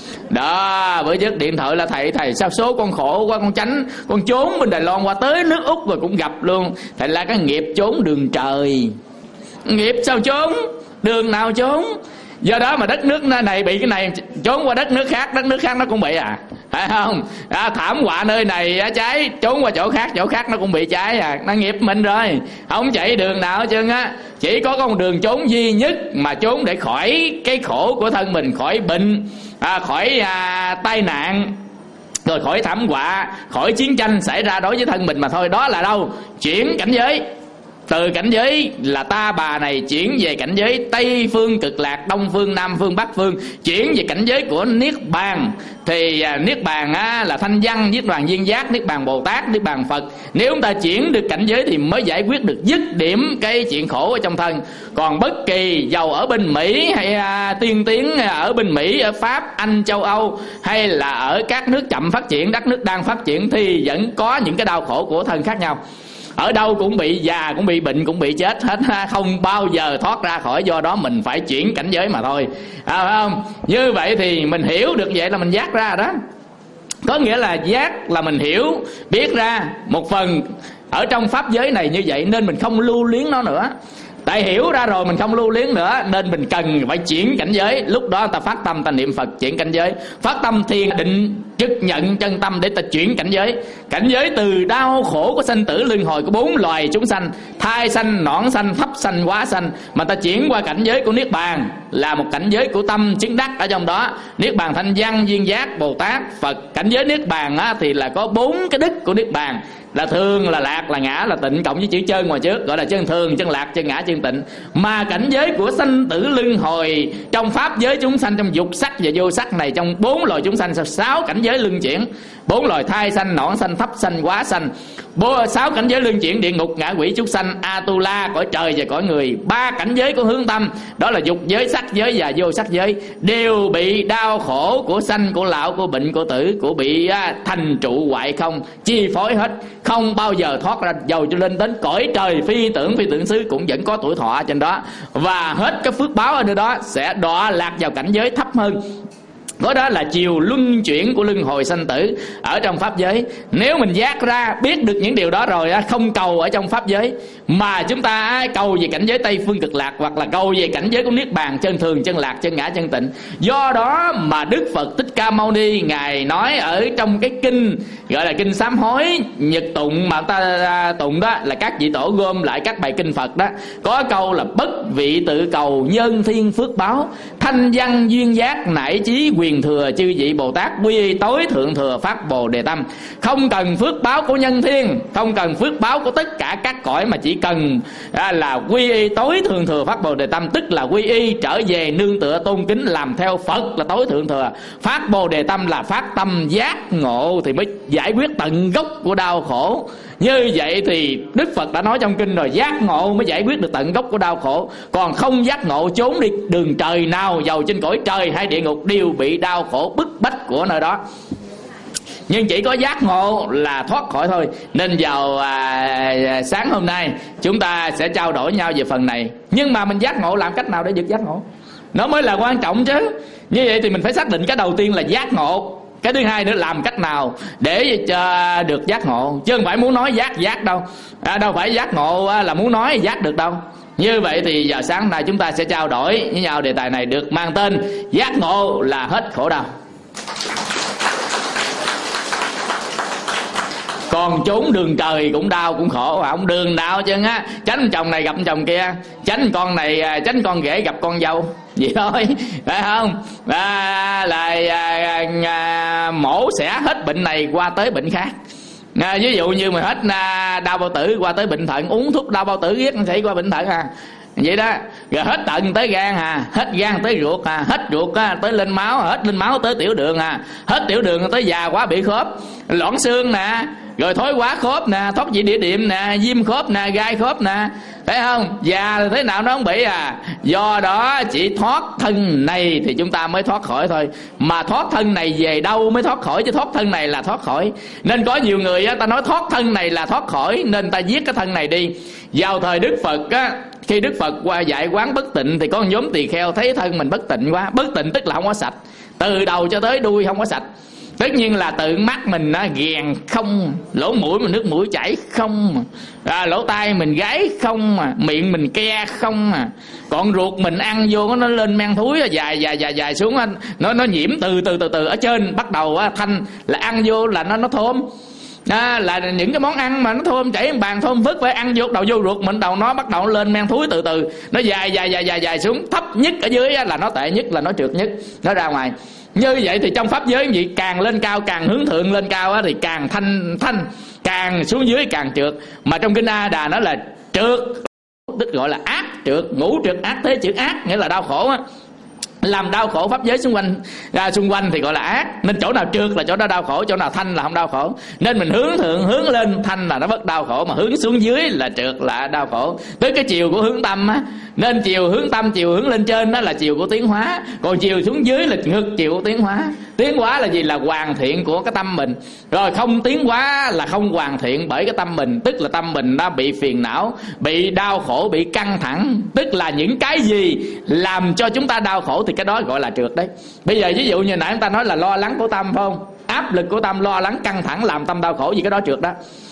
Đó, bữa trước điện thoại là thầy thầy sao số con khổ quá, con tránh, con trốn bên Đài Loan qua tới nước Úc rồi cũng gặp luôn. Thành là cái nghiệp trốn đường trời. Nghiệp sao trốn, đường nào trốn. Do đó mà đất nước này bị cái này, trốn qua đất nước khác, đất nước khác nó cũng bị à, phải không? À, thảm họa nơi này á, cháy, trốn qua chỗ khác, chỗ khác nó cũng bị cháy à. Nó nghiệp mình rồi, không chạy đường nào hết trơn á. Chỉ có con đường trốn duy nhất mà trốn để khỏi cái khổ của thân mình, khỏi bệnh, à, khỏi à, tai nạn, rồi khỏi thảm họa, khỏi chiến tranh xảy ra đối với thân mình mà thôi. Đó là đâu? Chuyển cảnh giới. Từ cảnh giới là ta bà này chuyển về cảnh giới Tây phương cực lạc, Đông phương, Nam phương, Bắc phương, chuyển về cảnh giới của Niết Bàn. Thì à, Niết Bàn á, là thanh văn, Niết Bàn duyên giác, Niết Bàn Bồ Tát, Niết Bàn Phật. Nếu chúng ta chuyển được cảnh giới thì mới giải quyết được dứt điểm cái chuyện khổ ở trong thân. Còn bất kỳ giàu ở bên Mỹ hay à, tiên tiến ở bên Mỹ, ở Pháp, Anh, châu Âu, hay là ở các nước chậm phát triển, đất nước đang phát triển, thì vẫn có những cái đau khổ của thân khác nhau. Ở đâu cũng bị già, cũng bị bệnh, cũng bị chết hết, không bao giờ thoát ra khỏi. Do đó mình phải chuyển cảnh giới mà thôi, à, phải không? Như vậy thì mình hiểu được vậy là mình giác ra đó. Có nghĩa là giác là mình hiểu, biết ra một phần ở trong pháp giới này như vậy, nên mình không lưu luyến nó nữa. Tại hiểu ra rồi mình không lưu luyến nữa, nên mình cần phải chuyển cảnh giới. Lúc đó ta phát tâm, ta niệm Phật chuyển cảnh giới, phát tâm thiền định trực nhận chân tâm để ta chuyển cảnh giới. Cảnh giới từ đau khổ của sanh tử luân hồi của bốn loài chúng sanh, thai sanh, nõn sanh, thấp sanh, hóa sanh, mà ta chuyển qua cảnh giới của Niết Bàn, là một cảnh giới của tâm chứng đắc ở trong đó. Niết Bàn thanh văn, duyên giác, Bồ Tát, Phật. Cảnh giới Niết Bàn á, thì là có bốn cái đức của Niết Bàn, là thường, là lạc, là ngã, là tịnh, cộng với chữ chân ngoài trước, gọi là chân thường, chân lạc, chân ngã, chân tịnh. Mà cảnh giới của sanh tử luân hồi trong pháp giới chúng sanh, trong dục sắc và vô sắc này, trong bốn loài chúng sanh, sáu cảnh giới luân chuyển, bốn loài thai sanh, nõn sanh, thấp sanh, hóa sanh, sáu cảnh giới luân chuyển, địa ngục, ngạ quỷ, chúng sanh, Atula, cõi trời và cõi người. Ba cảnh giới của hướng tâm, đó là dục giới, sắc giới và vô sắc giới, đều bị đau khổ của sanh, của lão, của bệnh, của tử, của bị à, thành trụ hoại không chi phối hết, không bao giờ thoát ra. Dầu cho lên đến cõi trời phi tưởng, phi tưởng xứ cũng vẫn có tuổi thọ trên đó, và hết cái phước báo ở nơi đó sẽ đọa lạc vào cảnh giới thấp hơn. Đó, đó là chiều luân chuyển của luân hồi sanh tử ở trong pháp giới. Nếu mình giác ra biết được những điều đó rồi, không cầu ở trong pháp giới, mà chúng ta cầu về cảnh giới Tây phương cực lạc, hoặc là cầu về cảnh giới của Niết Bàn, chân thường, chân lạc, chân ngã, chân tịnh. Do đó mà Đức Phật Thích Ca Mâu Ni Ngài nói ở trong cái kinh gọi là kinh sám hối nhật tụng, mà ta tụng đó là các vị tổ gom lại các bài kinh Phật đó, có câu là bất vị tự cầu nhân thiên phước báo, thanh văn duyên giác nải chí quyền thừa chư vị Bồ Tát quy y tối thượng thừa phát Bồ Đề tâm. Không cần phước báo của nhân thiên, không cần phước báo của tất cả các cõi, mà chỉ cần à, là quy y tối thượng thừa phát Bồ Đề tâm, tức là quy y trở về nương tựa tôn kính làm theo Phật là tối thượng thừa. Phát Bồ Đề tâm là phát tâm giác ngộ thì mới giải quyết tận gốc của đau khổ. Như vậy thì Đức Phật đã nói trong kinh rồi, giác ngộ mới giải quyết được tận gốc của đau khổ. Còn không giác ngộ trốn đi đường trời nào, dầu trên cõi trời hay địa ngục, đều bị đau khổ bức bách của nơi đó. Nhưng chỉ có giác ngộ là thoát khỏi thôi. Nên vào à, sáng hôm nay chúng ta sẽ trao đổi nhau về phần này. Nhưng mà mình giác ngộ làm cách nào để được giác ngộ, nó mới là quan trọng chứ. Như vậy thì mình phải xác định cái đầu tiên là giác ngộ. Cái thứ hai nữa làm cách nào để cho được giác ngộ, chứ không phải muốn nói giác giác đâu. à, Đâu phải giác ngộ là muốn nói giác được đâu. Như vậy thì giờ sáng nay chúng ta sẽ trao đổi với nhau đề tài này được mang tên giác ngộ là hết khổ đau. Còn trốn đường trời cũng đau cũng khổ, không đường nào chứ á. Tránh chồng này gặp chồng kia, tránh con này tránh con rể gặp con dâu, vậy thôi, phải không? À, là à, à, mổ xẻ hết bệnh này qua tới bệnh khác. À, ví dụ như mà hết à, đau bao tử qua tới bệnh thận, uống thuốc đau bao tử riết nó xảy qua bệnh thận à. Vậy đó, rồi hết thận tới gan à, hết gan tới ruột à, hết ruột à, tới lên máu, hết lên máu tới tiểu đường à, hết tiểu đường tới già quá bị khớp, loãng xương nè, rồi thói quá khớp nè, thoát vị địa điểm nè, viêm khớp nè, gai khớp nè, thấy không? Già là thế nào nó không bị à. Do đó chỉ thoát thân này thì chúng ta mới thoát khỏi thôi. Mà thoát thân này về đâu mới thoát khỏi, chứ thoát thân này là thoát khỏi. Nên có nhiều người á, ta nói thoát thân này là thoát khỏi, nên ta giết cái thân này đi. Vào thời Đức Phật á, khi Đức Phật qua dạy quán bất tịnh thì có một nhóm tỳ kheo thấy thân mình bất tịnh quá. Bất tịnh tức là không có sạch, từ đầu cho tới đuôi không có sạch. Tất nhiên là tự mắt mình á, ghèn không, lỗ mũi mình nước mũi chảy không, à, lỗ tai mình gáy không, à, miệng mình ke không, à. Còn ruột mình ăn vô nó lên men thúi dài dài dài dài xuống, nó nó nhiễm từ từ từ từ ở trên bắt đầu á, thanh là ăn vô là nó nó thơm. À, là những cái món ăn mà nó thơm chảy bàn thơm phức, phải ăn vô đầu vô ruột mình đầu nó bắt đầu lên men thúi từ từ, nó dài dài dài dài dài xuống, thấp nhất ở dưới là nó tệ nhất, là nó trượt nhất, nó ra ngoài. Như vậy thì trong pháp giới gì càng lên cao, càng hướng thượng lên cao á, thì càng thanh thanh, càng xuống dưới càng trượt. Mà trong kinh A Đà nó là trượt, tức gọi là ác trượt, ngũ trượt ác thế chữ ác nghĩa là đau khổ á, làm đau khổ pháp giới xung quanh ra xung quanh thì gọi là ác. Nên chỗ nào trượt là chỗ đó đau khổ, chỗ nào thanh là không đau khổ. Nên mình hướng thượng hướng lên thanh là nó bất đau khổ, mà hướng xuống dưới là trượt là đau khổ. Tới cái chiều của hướng tâm á, nên chiều hướng tâm, chiều hướng lên trên đó là chiều của tiến hóa, còn chiều xuống dưới là ngược chiều của tiến hóa. Tiến hóa là gì? Là hoàn thiện của cái tâm mình. Rồi không tiến hóa là không hoàn thiện bởi cái tâm mình, tức là tâm mình đã bị phiền não, bị đau khổ, bị căng thẳng. Tức là những cái gì làm cho chúng ta đau khổ thì cái đó gọi là trượt đấy. Bây giờ ví dụ như nãy chúng ta nói là lo lắng của tâm, phải không? Áp lực của tâm, lo lắng căng thẳng làm tâm đau khổ, gì cái đó trượt đó.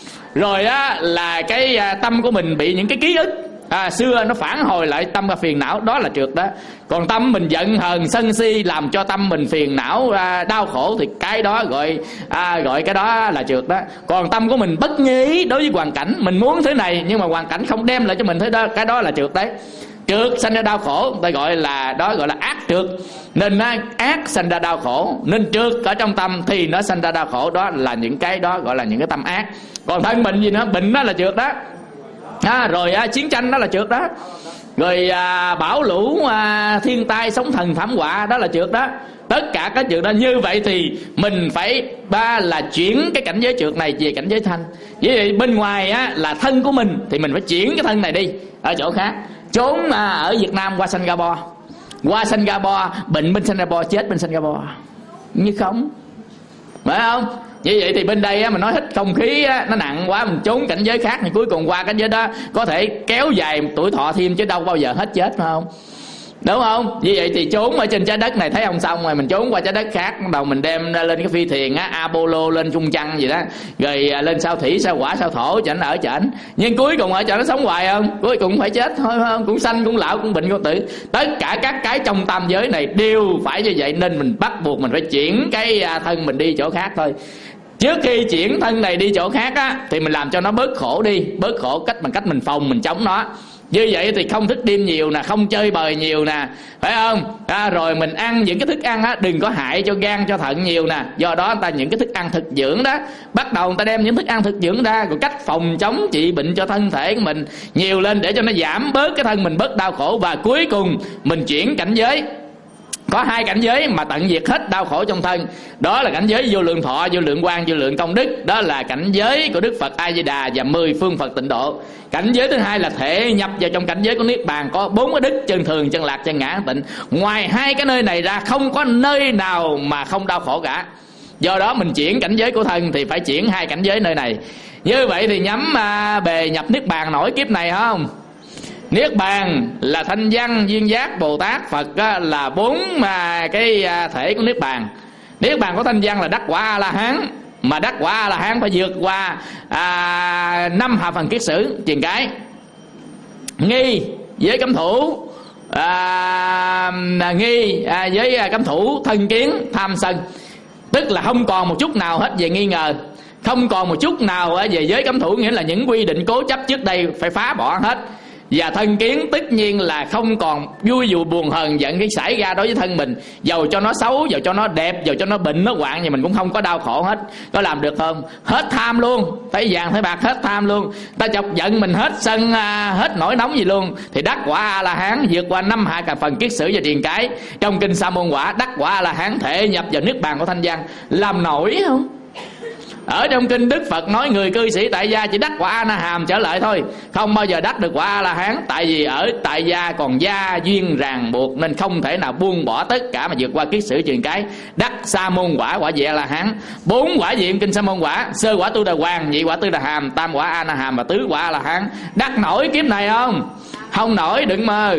Rồi á là cái tâm của mình bị những cái ký ức à, xưa nó phản hồi lại tâm và phiền não, đó là trượt đó. Còn tâm mình giận hờn sân si làm cho tâm mình phiền não à, đau khổ thì cái đó gọi à, gọi cái đó là trượt đó. Còn tâm của mình bất nhí đối với hoàn cảnh, mình muốn thế này nhưng mà hoàn cảnh không đem lại cho mình thế đó, cái đó là trượt đấy. Trượt sanh ra đau khổ, ta gọi là đó gọi là ác trượt. Nên á, ác sanh ra đau khổ, nên trượt ở trong tâm thì nó sanh ra đau khổ, đó là những cái đó gọi là những cái tâm ác. Còn thân bệnh gì nữa, bệnh đó là trượt đó. À, rồi à, chiến tranh đó là trượt đó. Rồi à, bão lũ à, thiên tai sóng thần thảm họa đó là trượt đó. Tất cả các trượt đó. Như vậy thì mình phải ba là chuyển cái cảnh giới trượt này về cảnh giới thanh. Vậy bên ngoài á, là thân của mình thì mình phải chuyển cái thân này đi ở chỗ khác. Trốn à, ở Việt Nam qua Singapore, qua Singapore bệnh bên Singapore, chết bên Singapore như không, phải không? Như vậy thì bên đây á, mình nói hít không khí á, nó nặng quá, mình trốn cảnh giới khác thì cuối cùng qua cảnh giới đó có thể kéo dài tuổi thọ thêm chứ đâu bao giờ hết chết, phải không? Đúng không? Như vậy thì trốn ở trên trái đất này thấy không xong rồi mình trốn qua trái đất khác, bắt đầu mình đem lên cái phi thuyền á, Apollo lên trung trăng gì đó, rồi lên sao thủy sao hỏa sao thổ chảnh ở chảnh, nhưng cuối cùng ở chảnh nó sống hoài không? Cuối cùng phải chết thôi, phải không? Cũng sanh cũng lão cũng bệnh cũng tử. Tất cả các cái trong tam giới này đều phải như vậy, nên mình bắt buộc mình phải chuyển cái thân mình đi chỗ khác thôi. Trước khi chuyển thân này đi chỗ khác á, thì mình làm cho nó bớt khổ đi, bớt khổ cách bằng cách mình phòng mình chống nó. Như vậy thì không thức đêm nhiều nè, không chơi bời nhiều nè, phải không? À, rồi mình ăn những cái thức ăn á, đừng có hại cho gan cho thận nhiều nè. Do đó người ta những cái thức ăn thực dưỡng đó, bắt đầu người ta đem những thức ăn thực dưỡng ra, rồi cách phòng chống trị bệnh cho thân thể của mình nhiều lên để cho nó giảm bớt cái thân mình bớt đau khổ. Và cuối cùng mình chuyển cảnh giới. Có hai cảnh giới mà tận diệt hết đau khổ trong thân. Đó là cảnh giới vô lượng thọ, vô lượng quang, vô lượng công đức. Đó là cảnh giới của Đức Phật A Di Đà và mười phương Phật tịnh độ. Cảnh giới thứ hai là thể nhập vào trong cảnh giới của Niết Bàn, có bốn cái đức: chân thường, chân lạc, chân ngã, tịnh. Ngoài hai cái nơi này ra không có nơi nào mà không đau khổ cả. Do đó mình chuyển cảnh giới của thân thì phải chuyển hai cảnh giới nơi này. Như vậy thì nhắm à, bề nhập Niết Bàn nổi kiếp này không? Niết Bàn là Thanh Văn, Duyên Giác, Bồ Tát, Phật á, là bốn mà cái thể của Niết Bàn. Niết Bàn của Thanh Văn là đắc quả A La Hán, mà đắc quả A La Hán phải vượt qua à, năm hạ phần kiết sử truyền cái. Nghi với cấm thủ, à, nghi à, với cấm thủ thân kiến tham sân, tức là không còn một chút nào hết về nghi ngờ, không còn một chút nào về giới cấm thủ, nghĩa là những quy định cố chấp trước đây phải phá bỏ hết. Và thân kiến tất nhiên là không còn vui dù buồn hờn giận cái xảy ra đối với thân mình, dầu cho nó xấu, dầu cho nó đẹp, dầu cho nó bệnh nó hoạn, thì mình cũng không có đau khổ hết. Có làm được không? Hết tham luôn, thấy vàng thấy bạc hết tham luôn. Ta chọc giận mình hết sân, hết nổi nóng gì luôn, thì đắc quả A La Hán, vượt qua năm hạ cả phần kiết sử và truyền cái. Trong kinh Sa Môn Quả, đắc quả A La Hán thể nhập vào Niết Bàn của Thanh Văn. Làm nổi không? Ở trong kinh Đức Phật nói người cư sĩ tại gia chỉ đắc quả A Na Hàm trở lại thôi, không bao giờ đắc được quả A La Hán. Tại vì ở tại gia còn gia duyên ràng buộc, nên không thể nào buông bỏ tất cả mà vượt qua kiết sử truyền cái, đắc Sa Môn Quả, quả vị A La Hán. Bốn quả vị kinh Sa Môn Quả: sơ quả Tu Đà Hoàng, nhị quả Tư Đà Hàm, tam quả A Na Hàm và tứ quả A La Hán. Đắc nổi kiếp này không? Không nổi, đừng mơ.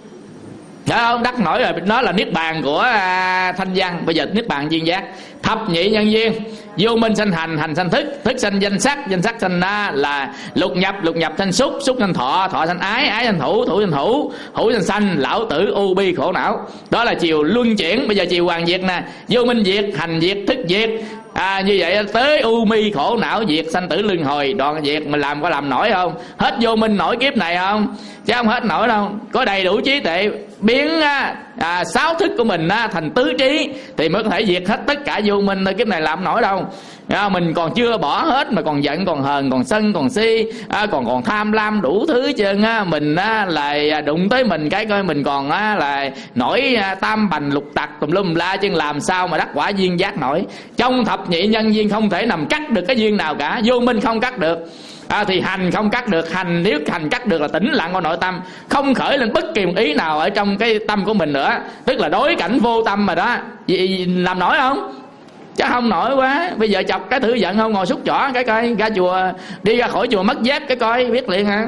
Thấy không? Đắc nổi rồi, nó là Niết Bàn của à, Thanh Văn. Bây giờ Niết Bàn Duyên Giác. Thập nhị nhân duyên: vô minh sanh hành, hành sanh thức, thức sanh danh sắc, danh sắc sanh na, là lục nhập, lục nhập sanh xúc, xúc sanh thọ, thọ sanh ái, ái sanh thủ, thủ sanh hữu, hữu sanh sanh, lão tử u bi khổ não. Đó là chiều luân chuyển. Bây giờ chiều hoàn diệt nè: vô minh diệt, hành diệt, thức diệt. À, như vậy tới u mi khổ não diệt, sanh tử luân hồi đoạn diệt. Mình làm có làm nổi không? Hết vô minh nổi kiếp này không? Chứ không hết nổi đâu. Có đầy đủ trí tuệ biến à, sáu thức của mình á, thành tứ trí thì mới có thể diệt hết tất cả vô minh. Kiếp này làm nổi đâu. À, mình còn chưa bỏ hết mà còn giận, còn hờn, còn sân, còn si, à, còn còn tham lam đủ thứ chân á. Mình á, lại đụng tới mình cái coi mình còn á, là nổi à, tam bành lục tặc tùm lum la, chứ làm sao mà đắc quả duyên giác nổi. Trong thập nhị nhân duyên không thể nằm cắt được cái duyên nào cả. Vô minh không cắt được. À, thì hành không cắt được. Hành nếu hành cắt được là tĩnh lặng của nội tâm, không khởi lên bất kỳ một ý nào ở trong cái tâm của mình nữa, tức là đối cảnh vô tâm mà đó. Làm nổi không? Chứ không nổi quá. Bây giờ chọc cái thử giận không, ngồi xúc chỏ cái coi, ra chùa, đi ra khỏi chùa mất dép cái coi, biết liền hả?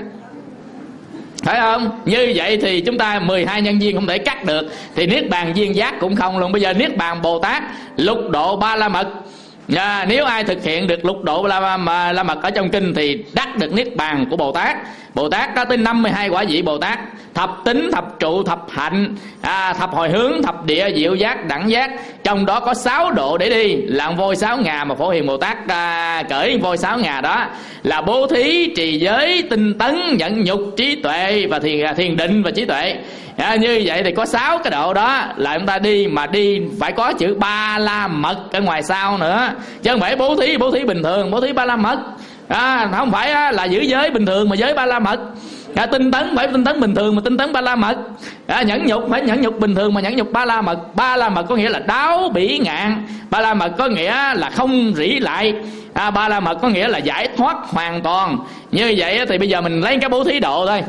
Phải không? Như vậy thì chúng ta mười hai nhân duyên không thể cắt được, thì Niết Bàn Duyên Giác cũng không luôn. Bây giờ Niết Bàn Bồ Tát lục độ ba la mật. À, nếu ai thực hiện được lục độ la, la, la mật ở trong kinh thì đắc được Niết Bàn của Bồ Tát. Bồ Tát có tới năm mươi hai quả vị Bồ Tát: thập tính, thập trụ, thập hạnh, à, thập hồi hướng, thập địa, diệu giác, đẳng giác. Trong đó có sáu độ để đi, là voi sáu ngà mà Phổ Hiền Bồ Tát à, cởi voi sáu ngà đó là bố thí, trì giới, tinh tấn, nhẫn nhục, trí tuệ và thiền, thiền định và trí tuệ. À, như vậy thì có sáu cái độ đó là chúng ta đi, mà đi phải có chữ ba la mật ở ngoài sau nữa, chứ không phải bố thí bố thí bình thường, bố thí ba la mật. À, không phải á, là giữ giới bình thường mà giới ba la mật. À, tinh tấn phải tinh tấn bình thường mà tinh tấn ba la mật. À, nhẫn nhục phải nhẫn nhục bình thường mà nhẫn nhục ba la mật. Ba la mật có nghĩa là đáo bỉ ngạn. Ba la mật có nghĩa là không rỉ lại. À, ba la mật có nghĩa là giải thoát hoàn toàn. Như vậy thì bây giờ mình lấy cái bố thí độ thôi.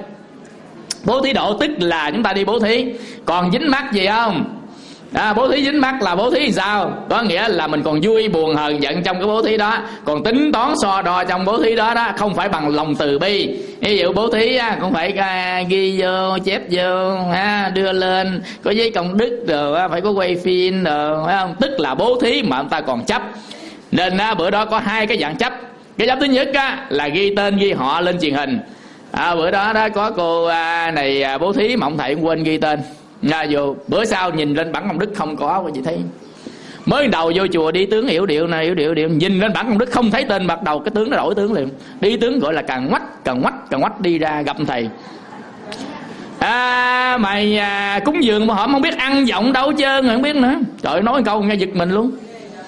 Bố thí độ tức là chúng ta đi bố thí, còn dính mắc gì không? À, bố thí dính mắc là bố thí sao? Có nghĩa là mình còn vui buồn hờn giận trong cái bố thí đó, còn tính toán so đo trong bố thí đó đó, không phải bằng lòng từ bi. Ví dụ bố thí á, cũng phải ghi vô, chép vô, ha, đưa lên, có giấy công đức rồi, phải có quay phim rồi, phải không? Tức là bố thí mà người ta còn chấp. Nên á, bữa đó có hai cái dạng chấp. Cái chấp thứ nhất á, là ghi tên ghi họ lên truyền hình. À, bữa đó đó có cô à, này à, bố thí mà ông thầy quên ghi tên. À, vô bữa sau nhìn lên bản công đức không có, có gì thấy. Mới đầu vô chùa đi tướng hiểu điệu này hiểu điệu điệu, nhìn lên bản công đức không thấy tên, bắt đầu cái tướng nó đổi tướng liền. Đi tướng gọi là càng ngoách càng ngoách càng ngoách đi ra gặp thầy. à, mày à, cúng dường mà họ không biết ăn giọng đâu chứ không biết nữa. Trời, nói câu nghe giật mình luôn.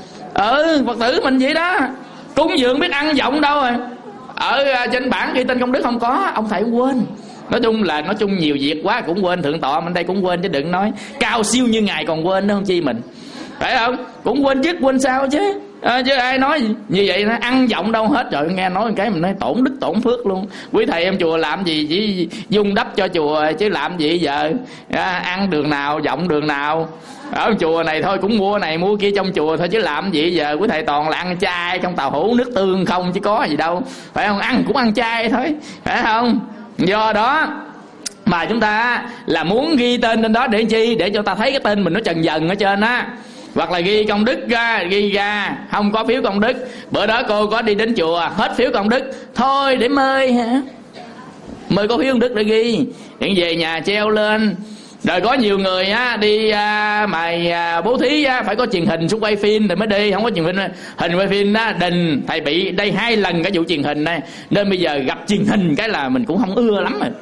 Ừ, Phật tử mình vậy đó, cúng dường biết ăn giọng đâu rồi. Ở trên bảng ghi tên công đức không có, ông thầy quên. Nói chung là nói chung nhiều việc quá cũng quên. Thượng tọa mình đây cũng quên, chứ đừng nói cao siêu như ngài còn quên nữa không chi mình, phải không? Cũng quên chứ quên sao chứ. À, chứ ai nói như vậy nó ăn giọng đâu hết. Trời, nghe nói một cái mình nói tổn đức tổn phước luôn. Quý thầy em chùa làm gì chỉ dung đắp cho chùa chứ làm gì giờ. À, ăn đường nào giọng đường nào. Ở chùa này thôi cũng mua này mua kia trong chùa thôi chứ làm gì giờ. Quý thầy toàn là ăn chay trong tàu hũ nước tương không chứ có gì đâu, phải không? Ăn cũng ăn chay thôi, phải không? Do đó mà chúng ta là muốn ghi tên lên đó để chi? Để cho ta thấy cái tên mình nó trần dần ở trên á. Hoặc là ghi công đức ra, ghi ra không có phiếu công đức. Bữa đó cô có đi đến chùa hết phiếu công đức, thôi để mời hả, mời có phiếu công đức để ghi, hiện về nhà treo lên. Rồi có nhiều người á đi à, mày à, bố thí á, phải có truyền hình xuống quay phim rồi mới đi. Không có truyền hình hình quay phim á, đình thầy bị đây hai lần cái vụ truyền hình này, nên bây giờ gặp truyền hình cái là mình cũng không ưa lắm rồi.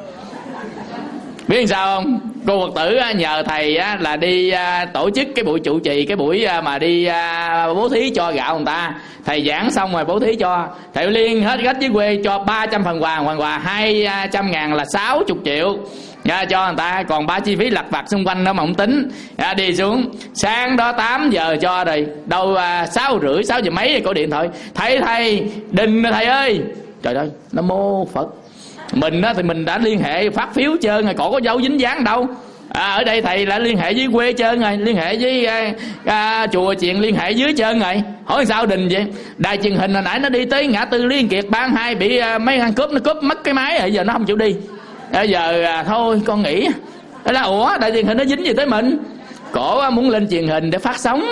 Biết sao không? Cô Phật tử nhờ thầy là đi tổ chức cái buổi trụ trì, cái buổi mà đi bố thí cho gạo người ta. Thầy giảng xong rồi bố thí cho, thầy liên hết gách với quê cho ba trăm phần quà, phần quà hai trăm ngàn là sáu mươi triệu à, cho người ta. Còn ba chi phí lặt vặt xung quanh đó mà không tính à, đi xuống sáng đó tám giờ cho rồi đâu sáu rưỡi sáu giờ mấy có điện thoại thầy thầy đình thầy ơi. Trời ơi, Nam mô Phật. Mình á thì mình đã liên hệ phát phiếu trơn rồi, còn có dấu dính dáng đâu. À, ở đây thầy đã liên hệ với quê trơn rồi, liên hệ với à, à, chùa chuyện liên hệ dưới trơn rồi. Hỏi sao đình vậy? Đài truyền hình hồi nãy nó đi tới ngã tư Liên Kiệt Ban hai bị à, mấy thằng cướp nó cướp mất cái máy rồi, giờ nó không chịu đi. Bây giờ à, thôi con nghĩ là ủa đài truyền hình nó dính gì tới mình? Cổ muốn lên truyền hình để phát sóng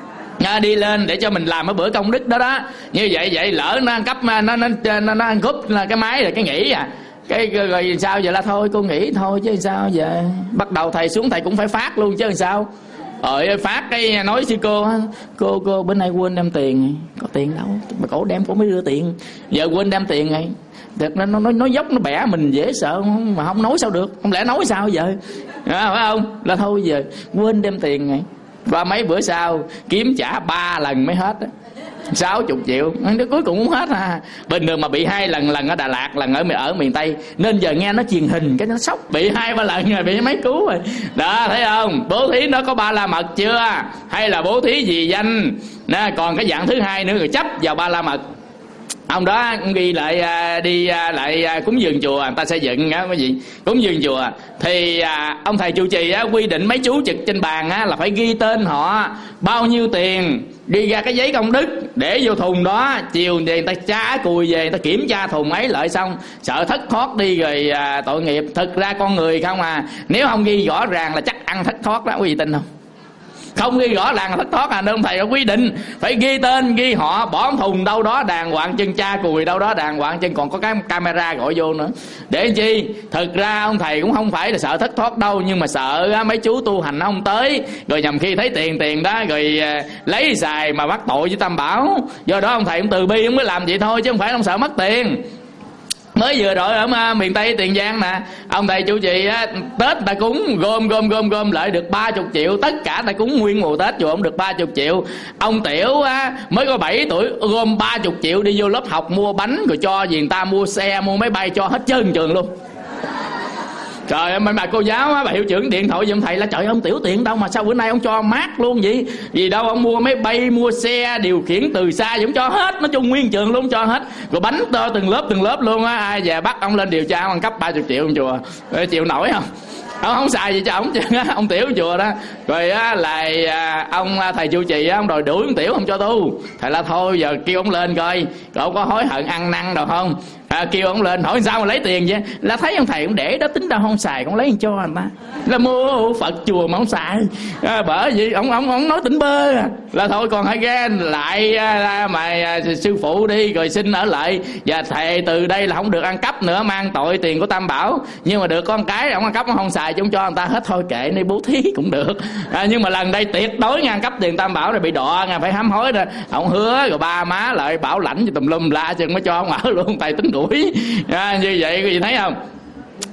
à, đi lên để cho mình làm cái bữa công đức đó đó. Như vậy vậy lỡ nó ăn cắp nó nó nó, nó ăn cướp là cái máy rồi cái nghĩ à cái rồi sao giờ là thôi cô nghĩ thôi chứ sao giờ. Bắt đầu thầy xuống thầy cũng phải phát luôn chứ sao. Rồi phát cái nói sư cô cô cô bữa nay quên đem tiền. Có tiền đâu mà cổ đem cổ mới đưa tiền, giờ quên đem tiền rồi. Nó nó nó dốc nó bẻ mình dễ sợ mà không nói sao được, không lẽ nói sao giờ à, phải không? Là thôi giờ quên đem tiền rồi. Và mấy bữa sau kiếm trả ba lần mới hết á, sáu mươi triệu. Nó cuối cùng cũng hết à. Bình thường mà bị hai lần, lần ở Đà Lạt, lần ở ở miền Tây, nên giờ nghe nó truyền hình cái nó sốc. Bị hai ba lần rồi bị mấy cứu rồi đó, thấy không? Bố thí nó có ba la mật chưa, hay là bố thí vì danh nè? Còn cái dạng thứ hai nữa rồi chấp vào ba la mật. Ông đó ghi lại đi lại cúng dường chùa, người ta xây dựng á cái gì cúng dường chùa thì à, ông thầy trụ trì á quy định mấy chú trực trên bàn á là phải ghi tên họ, bao nhiêu tiền, đi ra cái giấy công đức để vô thùng đó. Chiều về người ta trả cùi về, người ta kiểm tra thùng ấy lại xong sợ thất thoát đi rồi à, tội nghiệp. Thực ra con người không à, nếu không ghi rõ ràng là chắc ăn thất thoát đó, quý vị tin không? Không ghi rõ ràng là thất thoát à, nên ông thầy đã quy định phải ghi tên ghi họ, bỏ thùng đâu đó đàng hoàng chân, cha cùi đâu đó đàng hoàng chân, còn có cái camera gọi vô nữa để chi. Thực ra ông thầy cũng không phải là sợ thất thoát đâu, nhưng mà sợ mấy chú tu hành nó không tới rồi nhầm khi thấy tiền tiền đó rồi lấy xài mà bắt tội với Tam Bảo. Do đó ông thầy cũng từ bi ông mới làm vậy thôi, chứ không phải ông sợ mất tiền. Mới vừa rồi ở miền Tây Tiền Giang nè, ông thầy chủ trì á, Tết ta cúng gom gom gom gom lại được ba mươi triệu, tất cả ta cúng nguyên mùa Tết chùa ông được ba mươi triệu. Ông Tiểu á, mới có bảy tuổi gom ba mươi triệu đi vô lớp học mua bánh rồi cho gì người ta, mua xe mua máy bay cho hết trơn trường luôn. Trời ơi, bà cô giáo á, bà hiệu trưởng điện thoại giùm thầy là trời ơi, ông Tiểu tiền đâu mà sao bữa nay ông cho mát luôn vậy? Vì đâu ông mua máy bay, mua xe, điều khiển từ xa cũng cho hết, nói chung nguyên trường luôn cho hết. Rồi bánh to từng lớp từng lớp luôn á, ai về bắt ông lên điều tra ông ăn cắp ba mươi triệu ông chùa. Rồi, chịu nổi không? Ông không xài gì cho ông chứ, ông Tiểu chùa đó. Rồi á lại ông thầy trụ trì á, ông đòi đuổi ông Tiểu không cho tu. Thầy là thôi giờ kêu ông lên coi, rồi ông có hối hận ăn năn đâu không? À, kêu ông lên hỏi sao mà lấy tiền vậy, là thấy ông thầy cũng để đó, tính ra không xài cũng lấy cho người ta, là mua Phật chùa mà không xài à, bởi vì ông ông ông nói tỉnh bơ à. Là thôi còn hãy ra lại à, mà à, sư phụ đi rồi xin ở lại, và thầy từ đây là không được ăn cắp nữa, mang tội tiền của Tam Bảo, nhưng mà được con cái ông ăn cắp ông không xài chứ không cho người ta hết, thôi kệ đi bố thí cũng được à, nhưng mà lần đây tuyệt đối ăn cắp tiền Tam Bảo rồi bị đọa nha, phải hám hối rồi. Ông hứa rồi ba má lại bảo lãnh tùm lum la chừng mới cho ông ở luôn, thầy tính đuổi à, như vậy quý vị thấy không?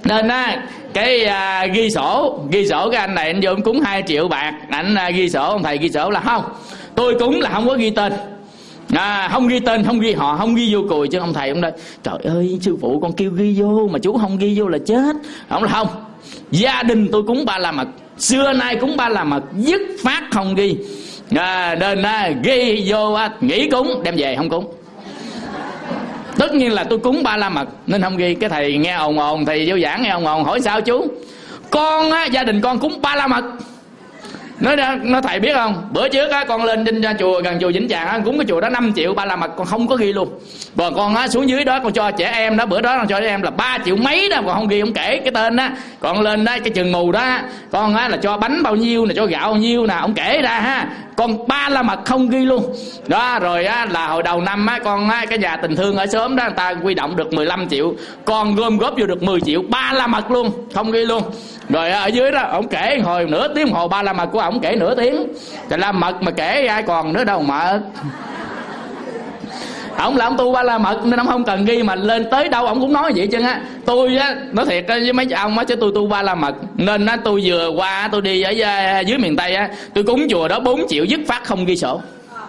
Nên á cái à, ghi sổ ghi sổ cái anh này anh vô anh cúng hai triệu bạc, anh à, ghi sổ, ông thầy ghi sổ là không, tôi cúng là không có ghi tên, à, không ghi tên, không ghi họ, không ghi vô cùi. Chứ ông thầy ông đây, trời ơi sư phụ con kêu ghi vô mà chú không ghi vô là chết. Ông là không, gia đình tôi cúng Ba La Mật, xưa nay cúng Ba La Mật dứt phát không ghi, à, nên à, ghi vô à, nghỉ cúng đem về không cúng. Tất nhiên là tôi cúng Ba La Mật nên không ghi. Cái thầy nghe ồn ồn, thầy vô giảng nghe ồn ồn, hỏi sao chú? Con á, gia đình con cúng Ba La Mật. Nói nó thầy biết không, bữa trước á con lên trên chùa gần chùa Vĩnh Tràng á, cúng cái chùa đó năm triệu Ba La Mật con không có ghi luôn. Còn con á xuống dưới đó con cho trẻ em đó, bữa đó con cho trẻ em là ba triệu mấy đó, còn không ghi, không kể cái tên á. Còn lên đó cái chừng mù đó con á là cho bánh bao nhiêu nè, cho gạo bao nhiêu nè, ông kể ra ha. Con Ba La Mật không ghi luôn. Đó rồi á là hồi đầu năm á con á, cái nhà tình thương ở xóm đó người ta quy động được mười lăm triệu, con gom góp vô được mười triệu Ba La Mật luôn, không ghi luôn. Rồi ở dưới đó ông kể hồi nửa tiếng đồng hồ Ba La Mật của ông kể nửa tiếng. Ba La Mật mà kể ai còn nữa đâu mà. Ông là ông tu Ba La Mật nên ông không cần ghi, mà lên tới đâu ông cũng nói vậy chứ á. Tôi á nói thiệt với mấy ông á, chứ tôi tu Ba La Mật nên á tôi vừa qua tôi đi ở dưới miền Tây á, tôi cúng chùa đó bốn triệu dứt phát không ghi sổ.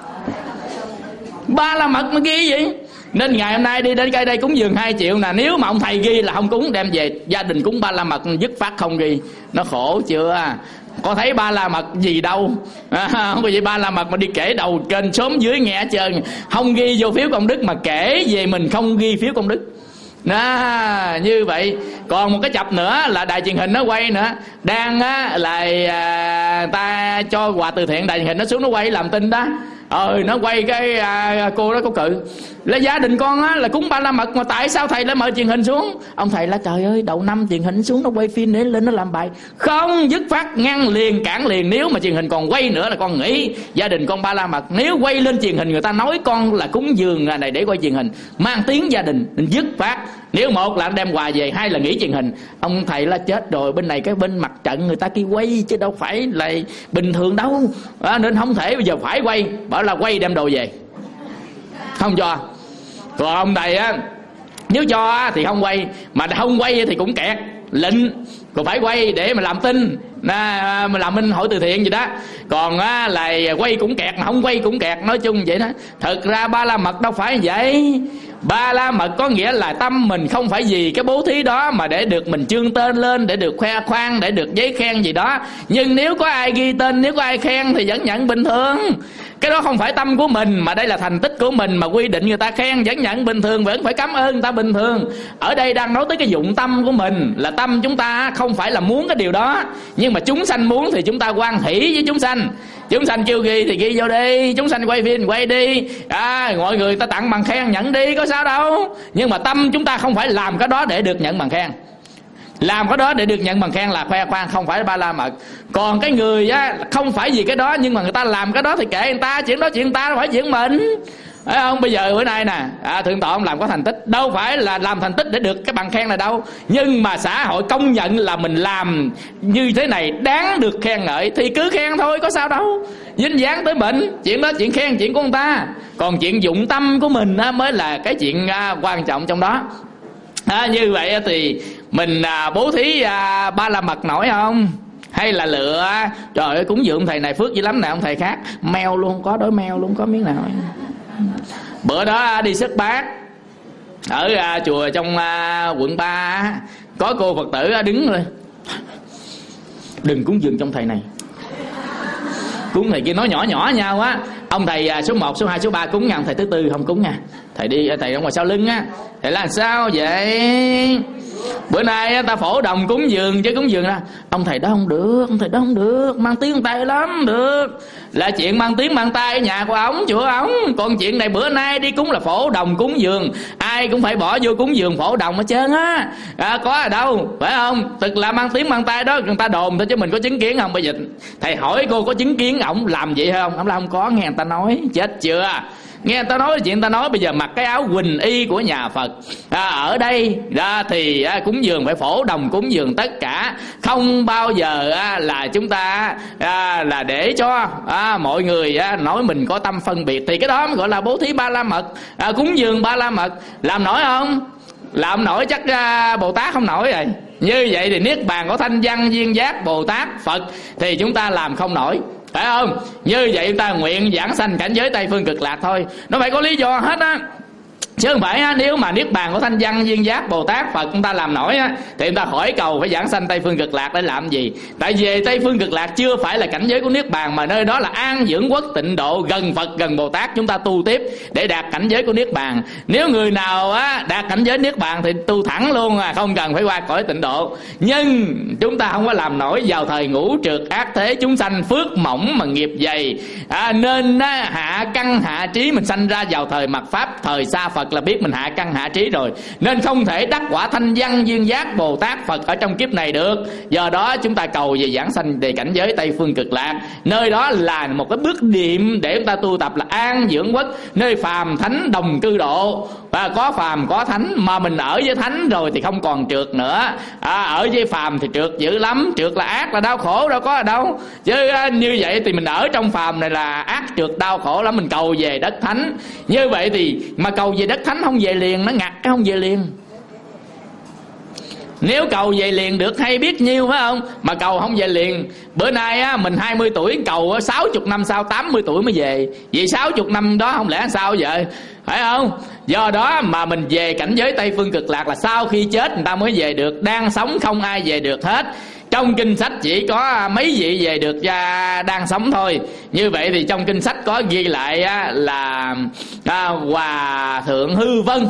Ba La Mật mà ghi vậy. Nên ngày hôm nay đi đến cây đây cúng dường hai triệu nè, nếu mà ông thầy ghi là không cúng, đem về gia đình cúng Ba La Mật dứt phát không ghi. Nó khổ chưa? Có thấy Ba La Mật gì đâu, à, không có gì Ba La Mật mà đi kể đầu kênh xóm dưới nghe hết trơn, không ghi vô phiếu công đức mà kể về mình không ghi phiếu công đức. Đó, như vậy. Còn một cái chập nữa là đài truyền hình nó quay nữa, đang á là à, ta cho quà từ thiện, đài truyền hình nó xuống nó quay làm tin đó. Ờ nó quay cái à, cô đó có cự là gia đình con á là cúng Ba La Mật mà tại sao thầy lại mời truyền hình xuống? Ông thầy là trời ơi đầu năm truyền hình xuống nó quay phim để lên nó làm bài. Không, dứt phát ngăn liền, cản liền. Nếu mà truyền hình còn quay nữa là con nghĩ gia đình con Ba La Mật. Nếu quay lên truyền hình người ta nói con là cúng dường này để quay truyền hình mang tiếng gia đình, nên dứt phát. Nếu một là anh đem quà về, hai là nghỉ truyền hình. Ông thầy là chết rồi, bên này cái bên mặt trận người ta kia quay chứ đâu phải là bình thường đâu, à, nên không thể bây giờ phải quay, bảo là quay đem đồ về không cho. Còn ông thầy á nếu cho thì không quay, mà không quay thì cũng kẹt lệnh, còn phải quay để mà làm tin, mà làm minh hội từ thiện gì đó. Còn á là quay cũng kẹt, mà không quay cũng kẹt, nói chung vậy đó. Thật ra Ba La Mật đâu phải vậy. Ba La Mật có nghĩa là tâm mình không phải vì cái bố thí đó mà để được mình trương tên lên, để được khoe khoang, để được giấy khen gì đó. Nhưng nếu có ai ghi tên, nếu có ai khen thì vẫn nhận bình thường. Cái đó không phải tâm của mình, mà đây là thành tích của mình, mà quy định người ta khen vẫn nhận bình thường, vẫn phải cảm ơn người ta bình thường. Ở đây đang nói tới cái dụng tâm của mình, là tâm chúng ta không phải là muốn cái điều đó, nhưng mà chúng sanh muốn thì chúng ta hoan hỷ với chúng sanh. Chúng sanh kêu ghi thì ghi vô đi, chúng sanh quay phim quay đi, à, mọi người ta tặng bằng khen nhận đi, có sao đâu. Nhưng mà tâm chúng ta không phải làm cái đó để được nhận bằng khen. Làm cái đó để được nhận bằng khen là khoe khoang, không phải Ba La Mật. Còn cái người á không phải vì cái đó, nhưng mà người ta làm cái đó thì kệ người ta, chuyện đó chuyện người ta, đâu phải chuyện mình. Thấy không? Bây giờ bữa nay nè, à, thượng tọa ông làm có thành tích, đâu phải là làm thành tích để được cái bằng khen này đâu. Nhưng mà xã hội công nhận là mình làm như thế này đáng được khen ngợi thì cứ khen thôi, có sao đâu. Dính dáng tới mình, chuyện đó chuyện khen chuyện của người ta. Còn chuyện dụng tâm của mình á, mới là cái chuyện à, quan trọng trong đó. À, như vậy thì mình à, bố thí à, Ba La Mật nổi không? Hay là lựa trời ơi cúng dường thầy này phước dữ lắm nè, ông thầy khác meo luôn, có đói meo luôn, có miếng nào. Bữa đó đi xuất bát ở à, chùa trong à, quận ba, có cô Phật tử đứng rồi, đừng cúng dường trong thầy này, cúng thầy kia, nói nhỏ nhỏ nhau á. Ông thầy à, số một, số hai, số ba cúng nha, ông thầy thứ tư không cúng nha. Thầy đi, thầy ở ngoài sau lưng á. Thầy là sao vậy? Bữa nay ta phổ đồng cúng dường chứ cúng dường ra. Ông thầy đó không được, ông thầy đó không được, mang tiếng tay lắm được. Là chuyện mang tiếng mang tay ở nhà của ổng, chùa ổng. Còn chuyện này bữa nay đi cúng là phổ đồng cúng dường, ai cũng phải bỏ vô cúng dường phổ đồng hết trơn á. À, có ở đâu, phải không? Tức là mang tiếng mang tay đó người ta đồn thôi chứ mình có chứng kiến không? Bây giờ thầy hỏi cô có chứng kiến ổng làm vậy không? Ổng là không có, nghe người ta nói, chết chưa? Nghe người ta nói chuyện, người ta nói bây giờ mặc cái áo quỳnh y của nhà Phật, à, ở đây ra thì à, cúng dường phải phổ đồng cúng dường tất cả, không bao giờ à, là chúng ta à, là để cho à, mọi người à, nói mình có tâm phân biệt. Thì cái đó mới gọi là bố thí Ba La Mật, à, cúng dường Ba La Mật. Làm nổi không? làm nổi chắc uh, Bồ Tát không nổi rồi. Như vậy thì niết bàn của thanh văn duyên giác Bồ Tát Phật thì chúng ta làm không nổi, phải không? Như vậy chúng ta nguyện giảng sanh cảnh giới Tây Phương Cực Lạc thôi. Nó phải có lý do hết á, chứ không phải á, nếu mà niết bàn của thanh văn duyên giác Bồ Tát Phật chúng ta làm nổi á, thì chúng ta khỏi cầu phải giảng sanh Tây Phương Cực Lạc để làm gì. Tại vì Tây Phương Cực Lạc chưa phải là cảnh giới của niết bàn, mà nơi đó là an dưỡng quốc tịnh độ, gần Phật gần Bồ Tát. Chúng ta tu tiếp để đạt cảnh giới của niết bàn. Nếu người nào á, đạt cảnh giới niết bàn thì tu thẳng luôn à, không cần phải qua cõi tịnh độ. Nhưng chúng ta không có làm nổi vào thời ngũ trượt ác thế, chúng sanh phước mỏng mà nghiệp dày, à, nên á, hạ căn hạ trí. Mình sanh ra vào thời mạt Pháp, thời xa Phật là biết mình hạ căn hạ trí rồi, nên không thể đắc quả thanh văn duyên giác Bồ Tát Phật ở trong kiếp này được. Do đó chúng ta cầu về giảng sanh về cảnh giới Tây Phương Cực Lạc. Nơi đó là một cái bước điểm để chúng ta tu tập là an dưỡng quốc, nơi phàm thánh đồng cư độ. Và có phàm có thánh, mà mình ở với thánh rồi thì không còn trượt nữa. À, ở với phàm thì trượt dữ lắm, trượt là ác là đau khổ, đâu có ở đâu. Chứ à, như vậy thì mình ở trong phàm này là ác trượt đau khổ lắm. Mình cầu về đất thánh. Như vậy thì mà cầu về đất thánh không về liền, nó ngặt cái không về liền. Nếu cầu về liền được hay biết nhiêu, phải không? Mà cầu không về liền. Bữa nay á, mình hai mươi tuổi cầu á, sáu mươi năm sau tám mươi tuổi mới về. Vì sáu mươi năm đó không lẽ sao vậy? Phải không? Do đó mà mình về cảnh giới Tây Phương Cực Lạc là sau khi chết người ta mới về được. Đang sống không ai về được hết. Trong kinh sách chỉ có mấy vị về được và đang sống thôi. Như vậy thì trong kinh sách có ghi lại á, là à, Hòa Thượng Hư Vân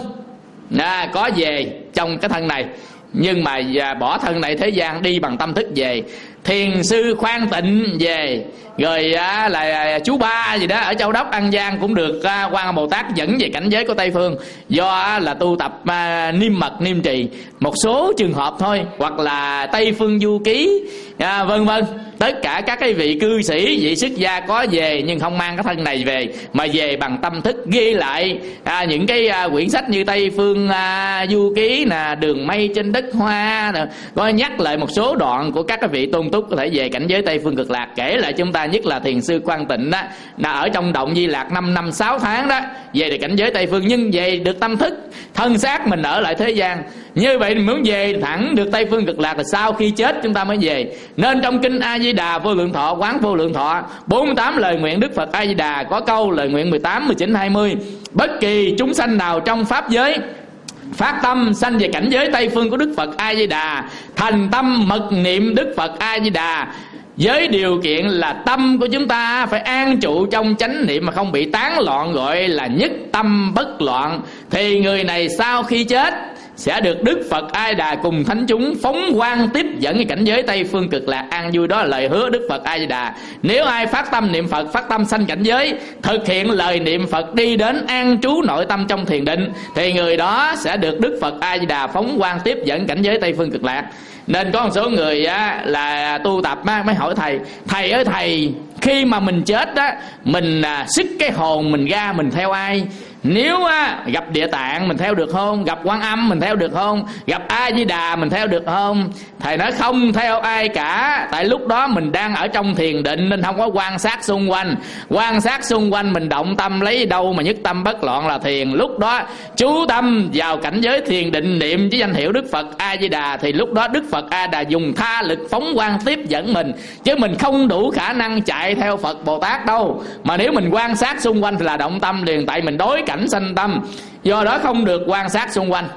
à, có về trong cái thân này, nhưng mà à, bỏ thân này thế gian đi bằng tâm thức về. Thiền sư Khoan Tịnh về, rồi á, là chú Ba gì đó ở Châu Đốc An Giang cũng được à, Quan Bồ Tát dẫn về cảnh giới của Tây Phương. Do á, là tu tập à, niêm mật niêm trì. Một số trường hợp thôi, hoặc là Tây Phương Du Ký à, vân vân. Tất cả các cái vị cư sĩ, vị xuất gia có về nhưng không mang cái thân này về, mà về bằng tâm thức ghi lại à, những cái à, quyển sách như Tây Phương à, Du Ký nè, Đường Mây Trên Đất Hoa nè, có nhắc lại một số đoạn của các cái vị tôn túc có thể về cảnh giới Tây Phương Cực Lạc. Kể lại chúng ta nhất là Thiền sư Khoan Tịnh đó, là ở trong động Di Lạc năm năm sáu tháng đó, về được cảnh giới Tây Phương, nhưng về được tâm thức, thân xác mình ở lại thế gian. Như vậy mình muốn về thẳng được Tây Phương Cực Lạc là sau khi chết chúng ta mới về. Nên trong kinh A Di Đà Vô Lượng Thọ Quán Vô Lượng Thọ bốn mươi tám lời nguyện Đức Phật A Di Đà có câu lời nguyện mười tám, mười chín, hai mươi: bất kỳ chúng sanh nào trong pháp giới phát tâm sanh về cảnh giới Tây Phương của Đức Phật A Di Đà, thành tâm mật niệm Đức Phật A Di Đà, với điều kiện là tâm của chúng ta phải an trụ trong chánh niệm mà không bị tán loạn, gọi là nhất tâm bất loạn, thì người này sau khi chết sẽ được Đức Phật A Di Đà cùng thánh chúng phóng quang tiếp dẫn cái cảnh giới Tây Phương Cực Lạc an vui. Đó là lời hứa Đức Phật A Di Đà. Nếu ai phát tâm niệm Phật, phát tâm sanh cảnh giới, thực hiện lời niệm Phật, đi đến an trú nội tâm trong thiền định, thì người đó sẽ được Đức Phật A Di Đà phóng quang tiếp dẫn cảnh giới Tây Phương Cực Lạc. Nên có một số người á, là tu tập á, mới hỏi thầy: thầy ơi thầy, khi mà mình chết á, mình à, sức cái hồn mình ra mình theo ai? Nếu á, gặp Địa Tạng mình theo được không? Gặp Quan Âm mình theo được không? Gặp A Di Đà mình theo được không? Thầy nói không theo ai cả. Tại lúc đó mình đang ở trong thiền định nên không có quan sát xung quanh. Quan sát xung quanh mình động tâm lấy đâu mà nhất tâm bất loạn là thiền. Lúc đó chú tâm vào cảnh giới thiền định niệm với danh hiệu Đức Phật A Di Đà, thì lúc đó Đức Phật A Di Đà dùng tha lực phóng quang tiếp dẫn mình, chứ mình không đủ khả năng chạy theo Phật Bồ Tát đâu. Mà nếu mình quan sát xung quanh thì là động tâm liền, tại mình đối cảnh sanh tâm. Do đó không được quan sát xung quanh,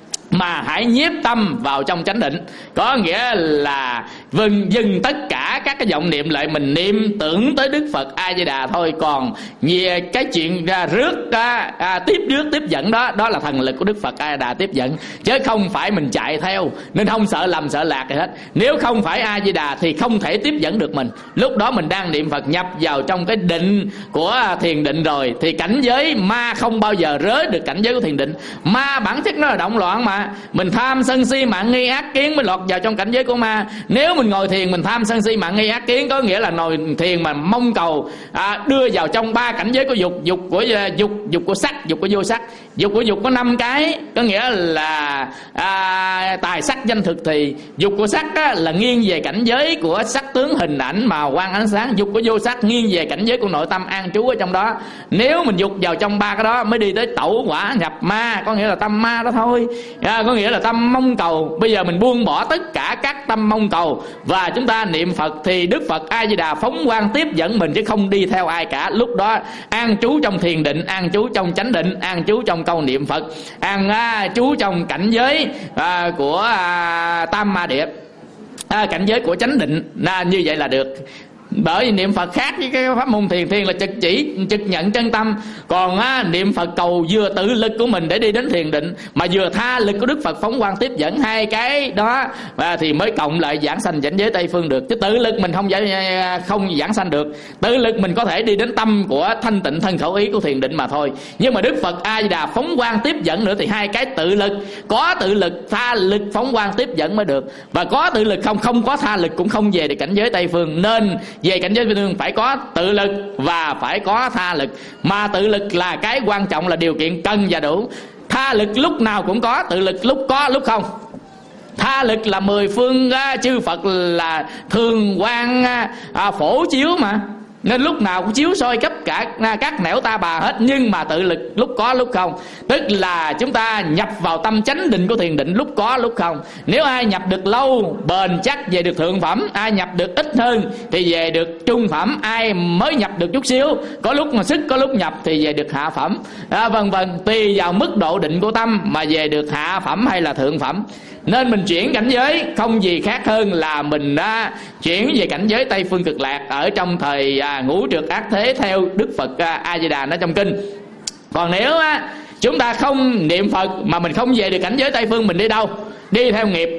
mà hãy nhiếp tâm vào trong chánh định. Có nghĩa là vừng dừng tất cả các cái vọng niệm lại, mình niệm tưởng tới Đức Phật A Di Đà thôi. Còn về cái chuyện ra rước ra, à, tiếp rước tiếp dẫn đó, đó là thần lực của Đức Phật A Di Đà tiếp dẫn, chứ không phải mình chạy theo. Nên không sợ lầm sợ lạc gì hết. Nếu không phải A Di Đà thì không thể tiếp dẫn được mình. Lúc đó mình đang niệm Phật nhập vào trong cái định của thiền định rồi, thì cảnh giới ma không bao giờ rới được cảnh giới của thiền định. Ma bản chất nó là động loạn mà. Mình tham sân si mạng nghi ác kiến mới lọt vào trong cảnh giới của ma. Nếu mình ngồi thiền mình tham sân si mạng nghi ác kiến, có nghĩa là ngồi thiền mà mong cầu à, đưa vào trong ba cảnh giới của dục. Dục của dục, dục của sắc, dục của vô sắc. Dục của dục có năm cái, có nghĩa là à, tài sắc danh thực. Thì dục của sắc á, là nghiêng về cảnh giới của sắc tướng hình ảnh màu quang ánh sáng. Dục của vô sắc nghiêng về cảnh giới của nội tâm an trú ở trong đó. Nếu mình dục vào trong ba cái đó mới đi tới tẩu quả nhập ma, có nghĩa là tâm ma đó thôi.
À, có nghĩa là tâm mong cầu. Bây giờ mình buông bỏ tất cả các tâm mong cầu và chúng ta niệm Phật, thì Đức Phật A Di Đà phóng quang tiếp dẫn mình, chứ không đi theo ai cả. Lúc đó an trú trong thiền định, an trú trong chánh định, an trú trong câu niệm Phật, an à, trú trong cảnh giới à, của à, tam ma địa, à, cảnh giới của chánh định. À, như vậy là được. Bởi vì niệm Phật khác với cái pháp môn thiền. Thiền là trực chỉ, trực nhận chân tâm. Còn á, niệm Phật cầu vừa tự lực của mình để đi đến thiền định, mà vừa tha lực của Đức Phật phóng quang tiếp dẫn. Hai cái đó và thì mới cộng lại giảng sanh cảnh giới Tây Phương được. Chứ tự lực mình không không giảng sanh được. Tự lực mình có thể đi đến tâm của thanh tịnh thân khẩu ý của thiền định mà thôi. Nhưng mà Đức Phật A Di Đà phóng quang tiếp dẫn nữa, thì hai cái tự lực, có tự lực tha lực phóng quang tiếp dẫn mới được. Và có tự lực không không có tha lực cũng không về được cảnh giới Tây Phương. Nên về cảnh giới Tây Phương phải có tự lực và phải có tha lực. Mà tự lực là cái quan trọng, là điều kiện cần và đủ. Tha lực lúc nào cũng có, tự lực lúc có lúc không. Tha lực là mười phương á, chư Phật là thường quang à, phổ chiếu mà, nên lúc nào cũng chiếu soi khắp cả các nẻo ta bà hết. Nhưng mà tự lực lúc có lúc không, tức là chúng ta nhập vào tâm chánh định của thiền định lúc có lúc không. Nếu ai nhập được lâu bền chắc về được thượng phẩm, ai nhập được ít hơn thì về được trung phẩm, ai mới nhập được chút xíu, có lúc mà sức có lúc nhập thì về được hạ phẩm, à, vân vân, tùy vào mức độ định của tâm mà về được hạ phẩm hay là thượng phẩm. Nên mình chuyển cảnh giới không gì khác hơn là mình đã chuyển về cảnh giới Tây Phương Cực Lạc ở trong thời à, ngũ trượt ác thế theo Đức Phật à, A Di Đà nói trong kinh. Còn nếu á, chúng ta không niệm Phật mà mình không về được cảnh giới Tây Phương, mình đi đâu? Đi theo nghiệp.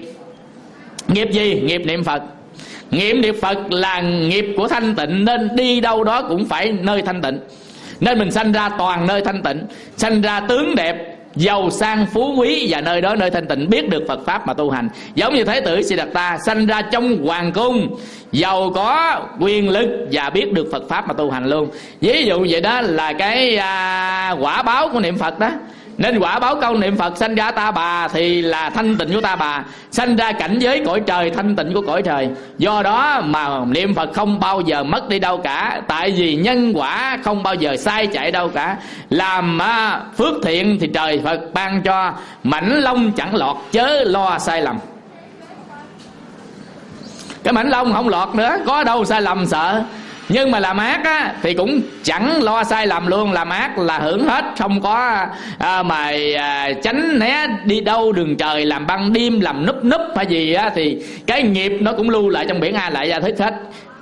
Nghiệp gì? Nghiệp niệm Phật. Nghiệp niệm Phật là nghiệp của thanh tịnh, nên đi đâu đó cũng phải nơi thanh tịnh. Nên mình sanh ra toàn nơi thanh tịnh, sanh ra tướng đẹp, giàu sang phú quý, và nơi đó nơi thanh tịnh biết được Phật pháp mà tu hành. Giống như Thái tử Siddhartha sanh ra trong hoàng cung, giàu có quyền lực và biết được Phật pháp mà tu hành luôn. Ví dụ vậy đó là cái à, quả báo của niệm Phật đó. Nên quả báo câu niệm Phật sanh ra ta bà thì là thanh tịnh của ta bà, sanh ra cảnh giới cõi trời thanh tịnh của cõi trời. Do đó mà niệm Phật không bao giờ mất đi đâu cả, tại vì nhân quả không bao giờ sai chạy đâu cả. Làm à, phước thiện thì trời Phật ban cho mảnh lông chẳng lọt, chớ lo sai lầm. Cái mảnh lông không lọt nữa, có đâu sai lầm sợ. Nhưng mà làm ác á, thì cũng chẳng lo sai lầm luôn. Làm ác là hưởng hết, không có à, mà à, tránh né đi đâu đường trời, làm băng đêm, làm núp núp hay gì á, thì cái nghiệp nó cũng lưu lại trong biển A Lại Gia Thức hết.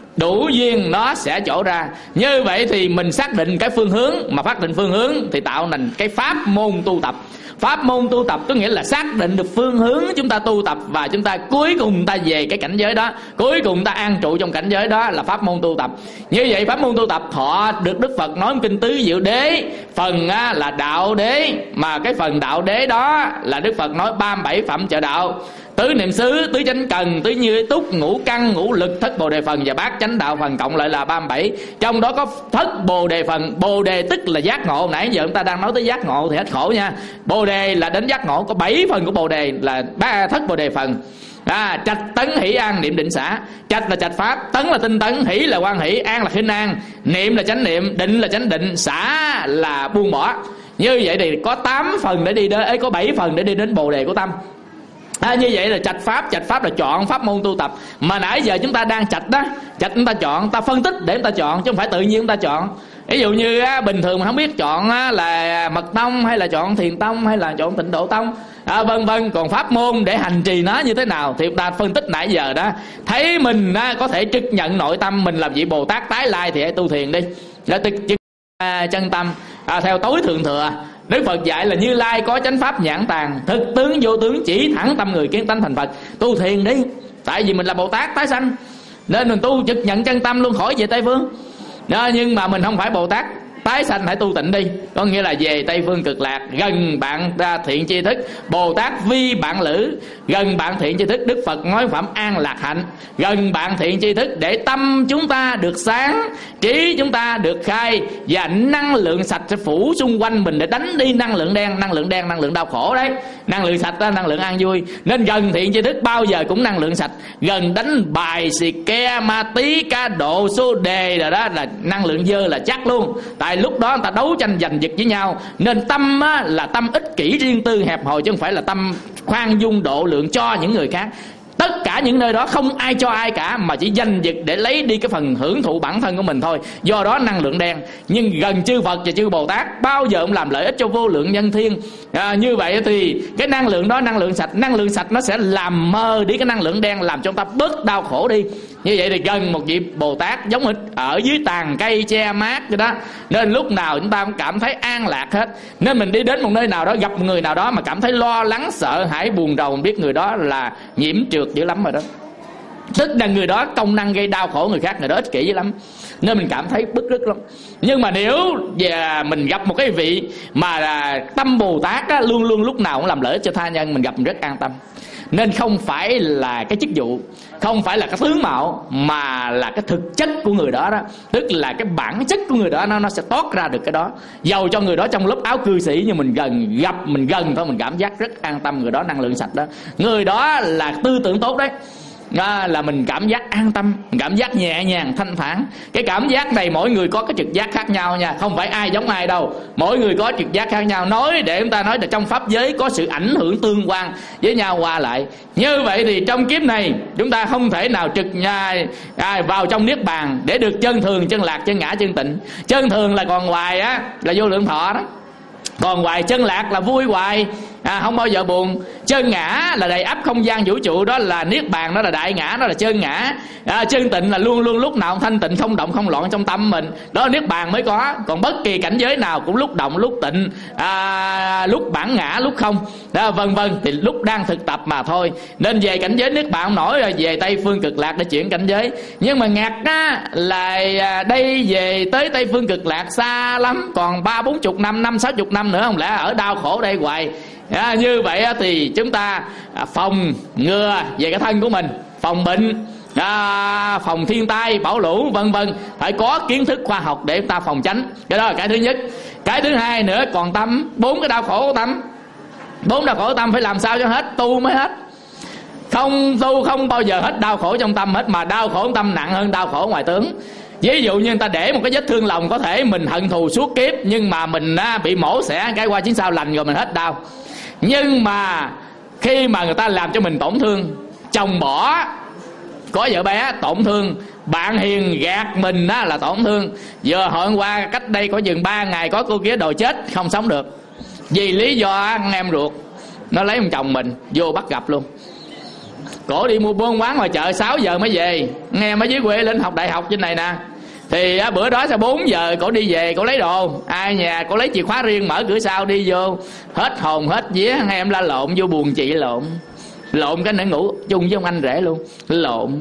Đủ duyên nó sẽ trổ ra. Như vậy thì mình xác định cái phương hướng, mà xác định phương hướng thì tạo thành cái pháp môn tu tập. Pháp môn tu tập có nghĩa là xác định được phương hướng chúng ta tu tập, và chúng ta cuối cùng ta về cái cảnh giới đó, cuối cùng ta an trụ trong cảnh giới đó là pháp môn tu tập. Như vậy pháp môn tu tập thọ được Đức Phật nói kinh tứ diệu đế. Phần á, là đạo đế, mà cái phần đạo đế đó là Đức Phật nói ba mươi bảy phẩm trợ đạo: tứ niệm xứ, tứ chánh cần, tứ như túc, ngũ căn, ngũ lực, thất bồ đề phần và bát chánh đạo phần, cộng lại là ba mươi bảy. Trong đó có thất bồ đề phần. Bồ đề tức là giác ngộ. Nãy giờ chúng ta đang nói tới giác ngộ thì hết khổ nha. Bồ đề là đến giác ngộ. Có bảy phần của bồ đề là ba thất bồ đề phần. À, trạch tấn hỷ an niệm định xả. Trạch là trạch pháp, tấn là tinh tấn, hỷ là quan hỷ, an là khinh an, niệm là chánh niệm, định là chánh định, xả là buông bỏ. Như vậy thì có tám phần để đi đến ấy, có bảy phần để đi đến bồ đề của tâm. À, như vậy là trạch pháp. Trạch pháp là chọn pháp môn tu tập. Mà nãy giờ chúng ta đang trạch đó. Trạch chúng ta chọn, ta phân tích để chúng ta chọn, chứ không phải tự nhiên chúng ta chọn. Ví dụ như á, bình thường mình không biết chọn á, là mật tông hay là chọn thiền tông hay là chọn tịnh độ tông, à, vân vân. Còn pháp môn để hành trì nó như thế nào thì chúng ta phân tích nãy giờ đó. Thấy mình á, có thể trực nhận nội tâm mình làm vị Bồ Tát tái lai thì hãy tu thiền đi. Đã trực à, chân tâm à, theo tối thượng thừa. Đức Phật dạy là Như Lai có chánh pháp nhãn tàng, thực tướng vô tướng, chỉ thẳng tâm người kiến tánh thành Phật. Tu thiền đi, tại vì mình là Bồ Tát tái sanh, nên mình tu trực nhận chân tâm luôn, khỏi về Tây Phương đó. Nhưng mà mình không phải Bồ Tát tái sanh, hãy tu tịnh đi, có nghĩa là về Tây Phương Cực Lạc, gần bạn ra thiện tri thức. Bồ Tát vi bạn lữ, gần bạn thiện tri thức. Đức Phật nói phẩm an lạc hạnh, gần bạn thiện tri thức, để tâm chúng ta được sáng, trí chúng ta được khai, và năng lượng sạch sẽ phủ xung quanh mình để đánh đi năng lượng đen. Năng lượng đen, năng lượng đau khổ đấy. Năng lượng sạch đó, năng lượng an vui. Nên gần thiện tri thức bao giờ cũng năng lượng sạch. Gần đánh bài xì ke ma tí cá độ số đề rồi đó là năng lượng dơ là chắc luôn. Tại tại lúc đó người ta đấu tranh giành giật với nhau. Nên tâm á, là tâm ích kỷ riêng tư hẹp hòi, chứ không phải là tâm khoan dung độ lượng cho những người khác. Tất cả những nơi đó không ai cho ai cả, mà chỉ giành giật để lấy đi cái phần hưởng thụ bản thân của mình thôi. Do đó năng lượng đen. Nhưng gần chư Phật và chư Bồ Tát bao giờ cũng làm lợi ích cho vô lượng nhân thiên. à, Như vậy thì cái năng lượng đó, năng lượng sạch. Năng lượng sạch nó sẽ làm mờ đi cái năng lượng đen, làm cho chúng ta bớt đau khổ đi. Như vậy thì gần một vị Bồ Tát giống ở dưới tàn cây che mát vậy đó. Nên lúc nào chúng ta cũng cảm thấy an lạc hết. Nên mình đi đến một nơi nào đó, gặp một người nào đó mà cảm thấy lo lắng, sợ hãi, buồn rầu, mình biết người đó là nhiễm trượt dữ lắm rồi đó. Tức là người đó công năng gây đau khổ người khác, người đó ích kỷ dữ lắm. Nên mình cảm thấy bức rứt lắm. Nhưng mà nếu và mình gặp một cái vị mà là tâm Bồ Tát á, luôn luôn lúc nào cũng làm lợi ích cho tha nhân, mình gặp mình rất an tâm. Nên không phải là cái chức vụ, không phải là cái tướng mạo, mà là cái thực chất của người đó đó. Tức là cái bản chất của người đó nó, nó sẽ toát ra được cái đó. Dầu cho người đó trong lớp áo cư sĩ, nhưng mình gần gặp, mình gần thôi, mình cảm giác rất an tâm. Người đó năng lượng sạch đó, người đó là tư tưởng tốt đấy. Đó là mình cảm giác an tâm, cảm giác nhẹ nhàng, thanh thản. Cái cảm giác này mỗi người có cái trực giác khác nhau nha. Không phải ai giống ai đâu. Mỗi người có trực giác khác nhau. Nói để chúng ta nói là trong pháp giới có sự ảnh hưởng tương quan với nhau qua lại. Như vậy thì trong kiếp này chúng ta không thể nào trực nhà, à, vào trong niết bàn để được chân thường, chân lạc, chân ngã, chân tịnh. Chân thường là còn hoài á, là vô lượng thọ đó. Còn hoài chân lạc là vui hoài, à, không bao giờ buồn. Chân ngã là đầy ắp không gian vũ trụ, đó là niết bàn, đó là đại ngã, đó là chân ngã. à, Chân tịnh là luôn luôn lúc nào thanh tịnh, không động không loạn trong tâm mình. Đó là niết bàn mới có. Còn bất kỳ cảnh giới nào cũng lúc động lúc tịnh, à, lúc bản ngã lúc không đó, vân vân, thì lúc đang thực tập mà thôi. Nên về cảnh giới niết bàn không nổi rồi, về Tây Phương Cực Lạc để chuyển cảnh giới. Nhưng mà ngặt á là đây về tới Tây Phương Cực Lạc xa lắm, còn ba bốn chục năm, năm sáu chục năm nữa, không lẽ ở đau khổ đây hoài. À, như vậy thì chúng ta phòng ngừa về cái thân của mình, phòng bệnh, à, phòng thiên tai, bão lũ vân vân, phải có kiến thức khoa học để chúng ta phòng tránh. Cái đó là cái thứ nhất. Cái thứ hai nữa, còn tâm, bốn cái đau khổ của tâm, bốn đau khổ của tâm phải làm sao cho hết, tu mới hết. Không tu không bao giờ hết đau khổ trong tâm hết, mà đau khổ trong tâm nặng hơn đau khổ ngoài tướng. Ví dụ như người ta để một cái vết thương lòng, có thể mình hận thù suốt kiếp, nhưng mà mình á, bị mổ xẻ cái qua chuyến sau lành rồi mình hết đau. Nhưng mà khi mà người ta làm cho mình tổn thương, chồng bỏ, có vợ bé tổn thương, bạn hiền gạt mình á, là tổn thương. Giờ hôm qua cách đây có chừng ba ngày có cô kia đòi chết, không sống được. Vì lý do anh em ruột nó lấy ông chồng mình vô bắt gặp luôn. Cổ đi mua buôn quán ngoài chợ sáu giờ mới về. Nghe mới dưới quê lên học đại học trên này nè. Thì á, bữa đó sau bốn giờ cổ đi về, cổ lấy đồ. Ai nhà cổ lấy chìa khóa riêng, mở cửa sau đi vô. Hết hồn hết vía, hai em la lộn vô buồn chị lộn. Lộn cái nữa ngủ chung với ông anh rể luôn. Lộn.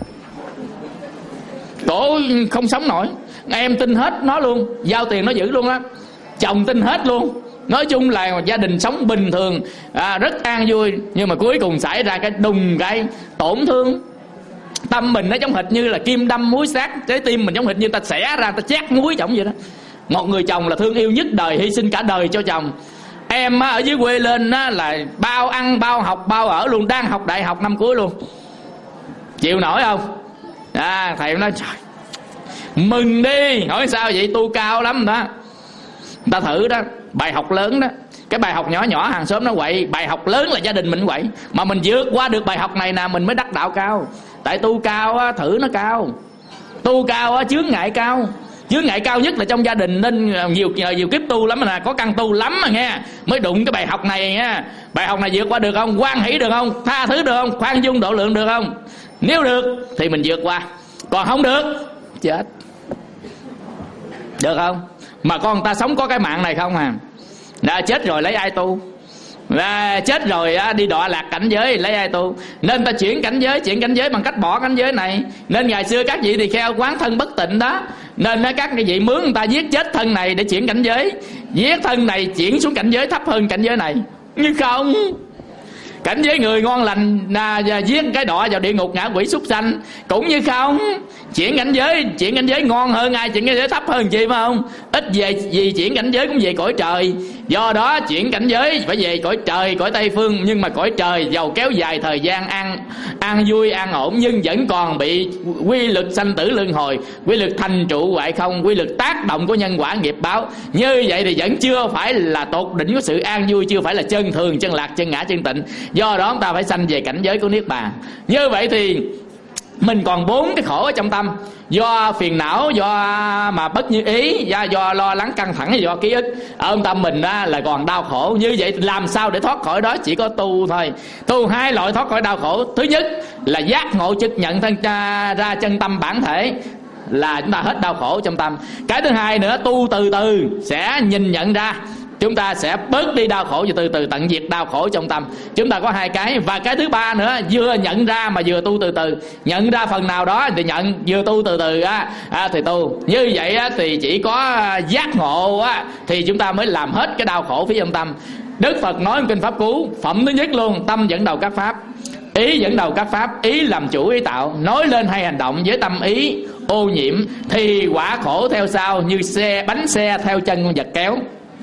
Cổ không sống nổi. Em tin hết nó luôn, giao tiền nó giữ luôn á. Chồng tin hết luôn. Nói chung là gia đình sống bình thường, à, rất an vui. Nhưng mà cuối cùng xảy ra cái đùng cái tổn thương. Tâm mình nó giống hệt như là kim đâm muối sát, trái tim mình giống hệt như ta xẻ ra, ta chát muối chồng vậy đó. Một người chồng là thương yêu nhất đời, hy sinh cả đời cho chồng. Em ở dưới quê lên á, là bao ăn, bao học, bao ở luôn. Đang học đại học năm cuối luôn. Chịu nổi không? À, thầy nói trời, mừng đi. Hỏi sao vậy? Tu cao lắm đó. Người ta thử đó, bài học lớn đó. Cái bài học nhỏ nhỏ hàng xóm nó quậy, bài học lớn là gia đình mình quậy. Mà mình vượt qua được bài học này nè, mình mới đắc đạo cao. Tại tu cao á, thử nó cao. Tu cao á, chướng ngại cao. Chướng ngại cao nhất là trong gia đình. Nên nhiều nhiều kiếp tu lắm mà, có căn tu lắm mà nghe, mới đụng cái bài học này nha. Bài học này vượt qua được không? Hoan hỷ được không? Tha thứ được không? Khoan dung độ lượng được không? Nếu được thì mình vượt qua. Còn không được, chết. Được không? Mà con người ta sống có cái mạng này không à? Đã chết rồi lấy ai tu? Và chết rồi á, đi đọa lạc cảnh giới lấy ai tu? Nên ta chuyển cảnh giới, chuyển cảnh giới bằng cách bỏ cảnh giới này. Nên ngày xưa các vị thì kheo quán thân bất tịnh đó. Nên các vị mướn người ta giết chết thân này để chuyển cảnh giới. Giết thân này chuyển xuống cảnh giới thấp hơn cảnh giới này. Nhưng không, cảnh giới người ngon lành à, giết cái đọa vào địa ngục ngạ quỷ súc sanh. Cũng như không, chuyển cảnh giới, chuyển cảnh giới ngon hơn ai chuyển cảnh giới thấp hơn chi phải không? Ít về gì chuyển cảnh giới cũng về cõi trời. Do đó chuyển cảnh giới phải về cõi trời, cõi Tây Phương. Nhưng mà cõi trời dầu kéo dài thời gian an an vui an ổn, nhưng vẫn còn bị quy luật sanh tử luân hồi, quy luật thành trụ hoại không, quy luật tác động của nhân quả nghiệp báo. Như vậy thì vẫn chưa phải là tột đỉnh của sự an vui, chưa phải là chân thường, chân lạc, chân ngã, chân tịnh. Do đó chúng ta phải sanh về cảnh giới của niết bàn. Như vậy thì mình còn bốn cái khổ ở trong tâm: do phiền não, do mà bất như ý, do, do lo lắng căng thẳng, do ký ức. Ở trong tâm mình á, là còn đau khổ. Như vậy làm sao để thoát khỏi đó? Chỉ có tu thôi. Tu hai loại thoát khỏi đau khổ. Thứ nhất là giác ngộ trực nhận thân ra chân tâm bản thể, là chúng ta hết đau khổ trong tâm. Cái thứ hai nữa, tu từ từ sẽ nhìn nhận ra, chúng ta sẽ bớt đi đau khổ và từ từ tận diệt đau khổ trong tâm. Chúng ta có hai cái. Và cái thứ ba nữa, vừa nhận ra mà vừa tu từ từ. Nhận ra phần nào đó thì nhận, vừa tu từ từ á, à, thì tu. Như vậy á, thì chỉ có giác ngộ á, thì chúng ta mới làm hết cái đau khổ phía trong tâm. Đức Phật nói trong kinh Pháp Cú, phẩm thứ nhất luôn: tâm dẫn đầu các pháp, ý dẫn đầu các pháp, ý làm chủ ý tạo. Nói lên hay hành động với tâm ý ô nhiễm thì quả khổ theo sau, như xe bánh xe theo chân con vật kéo.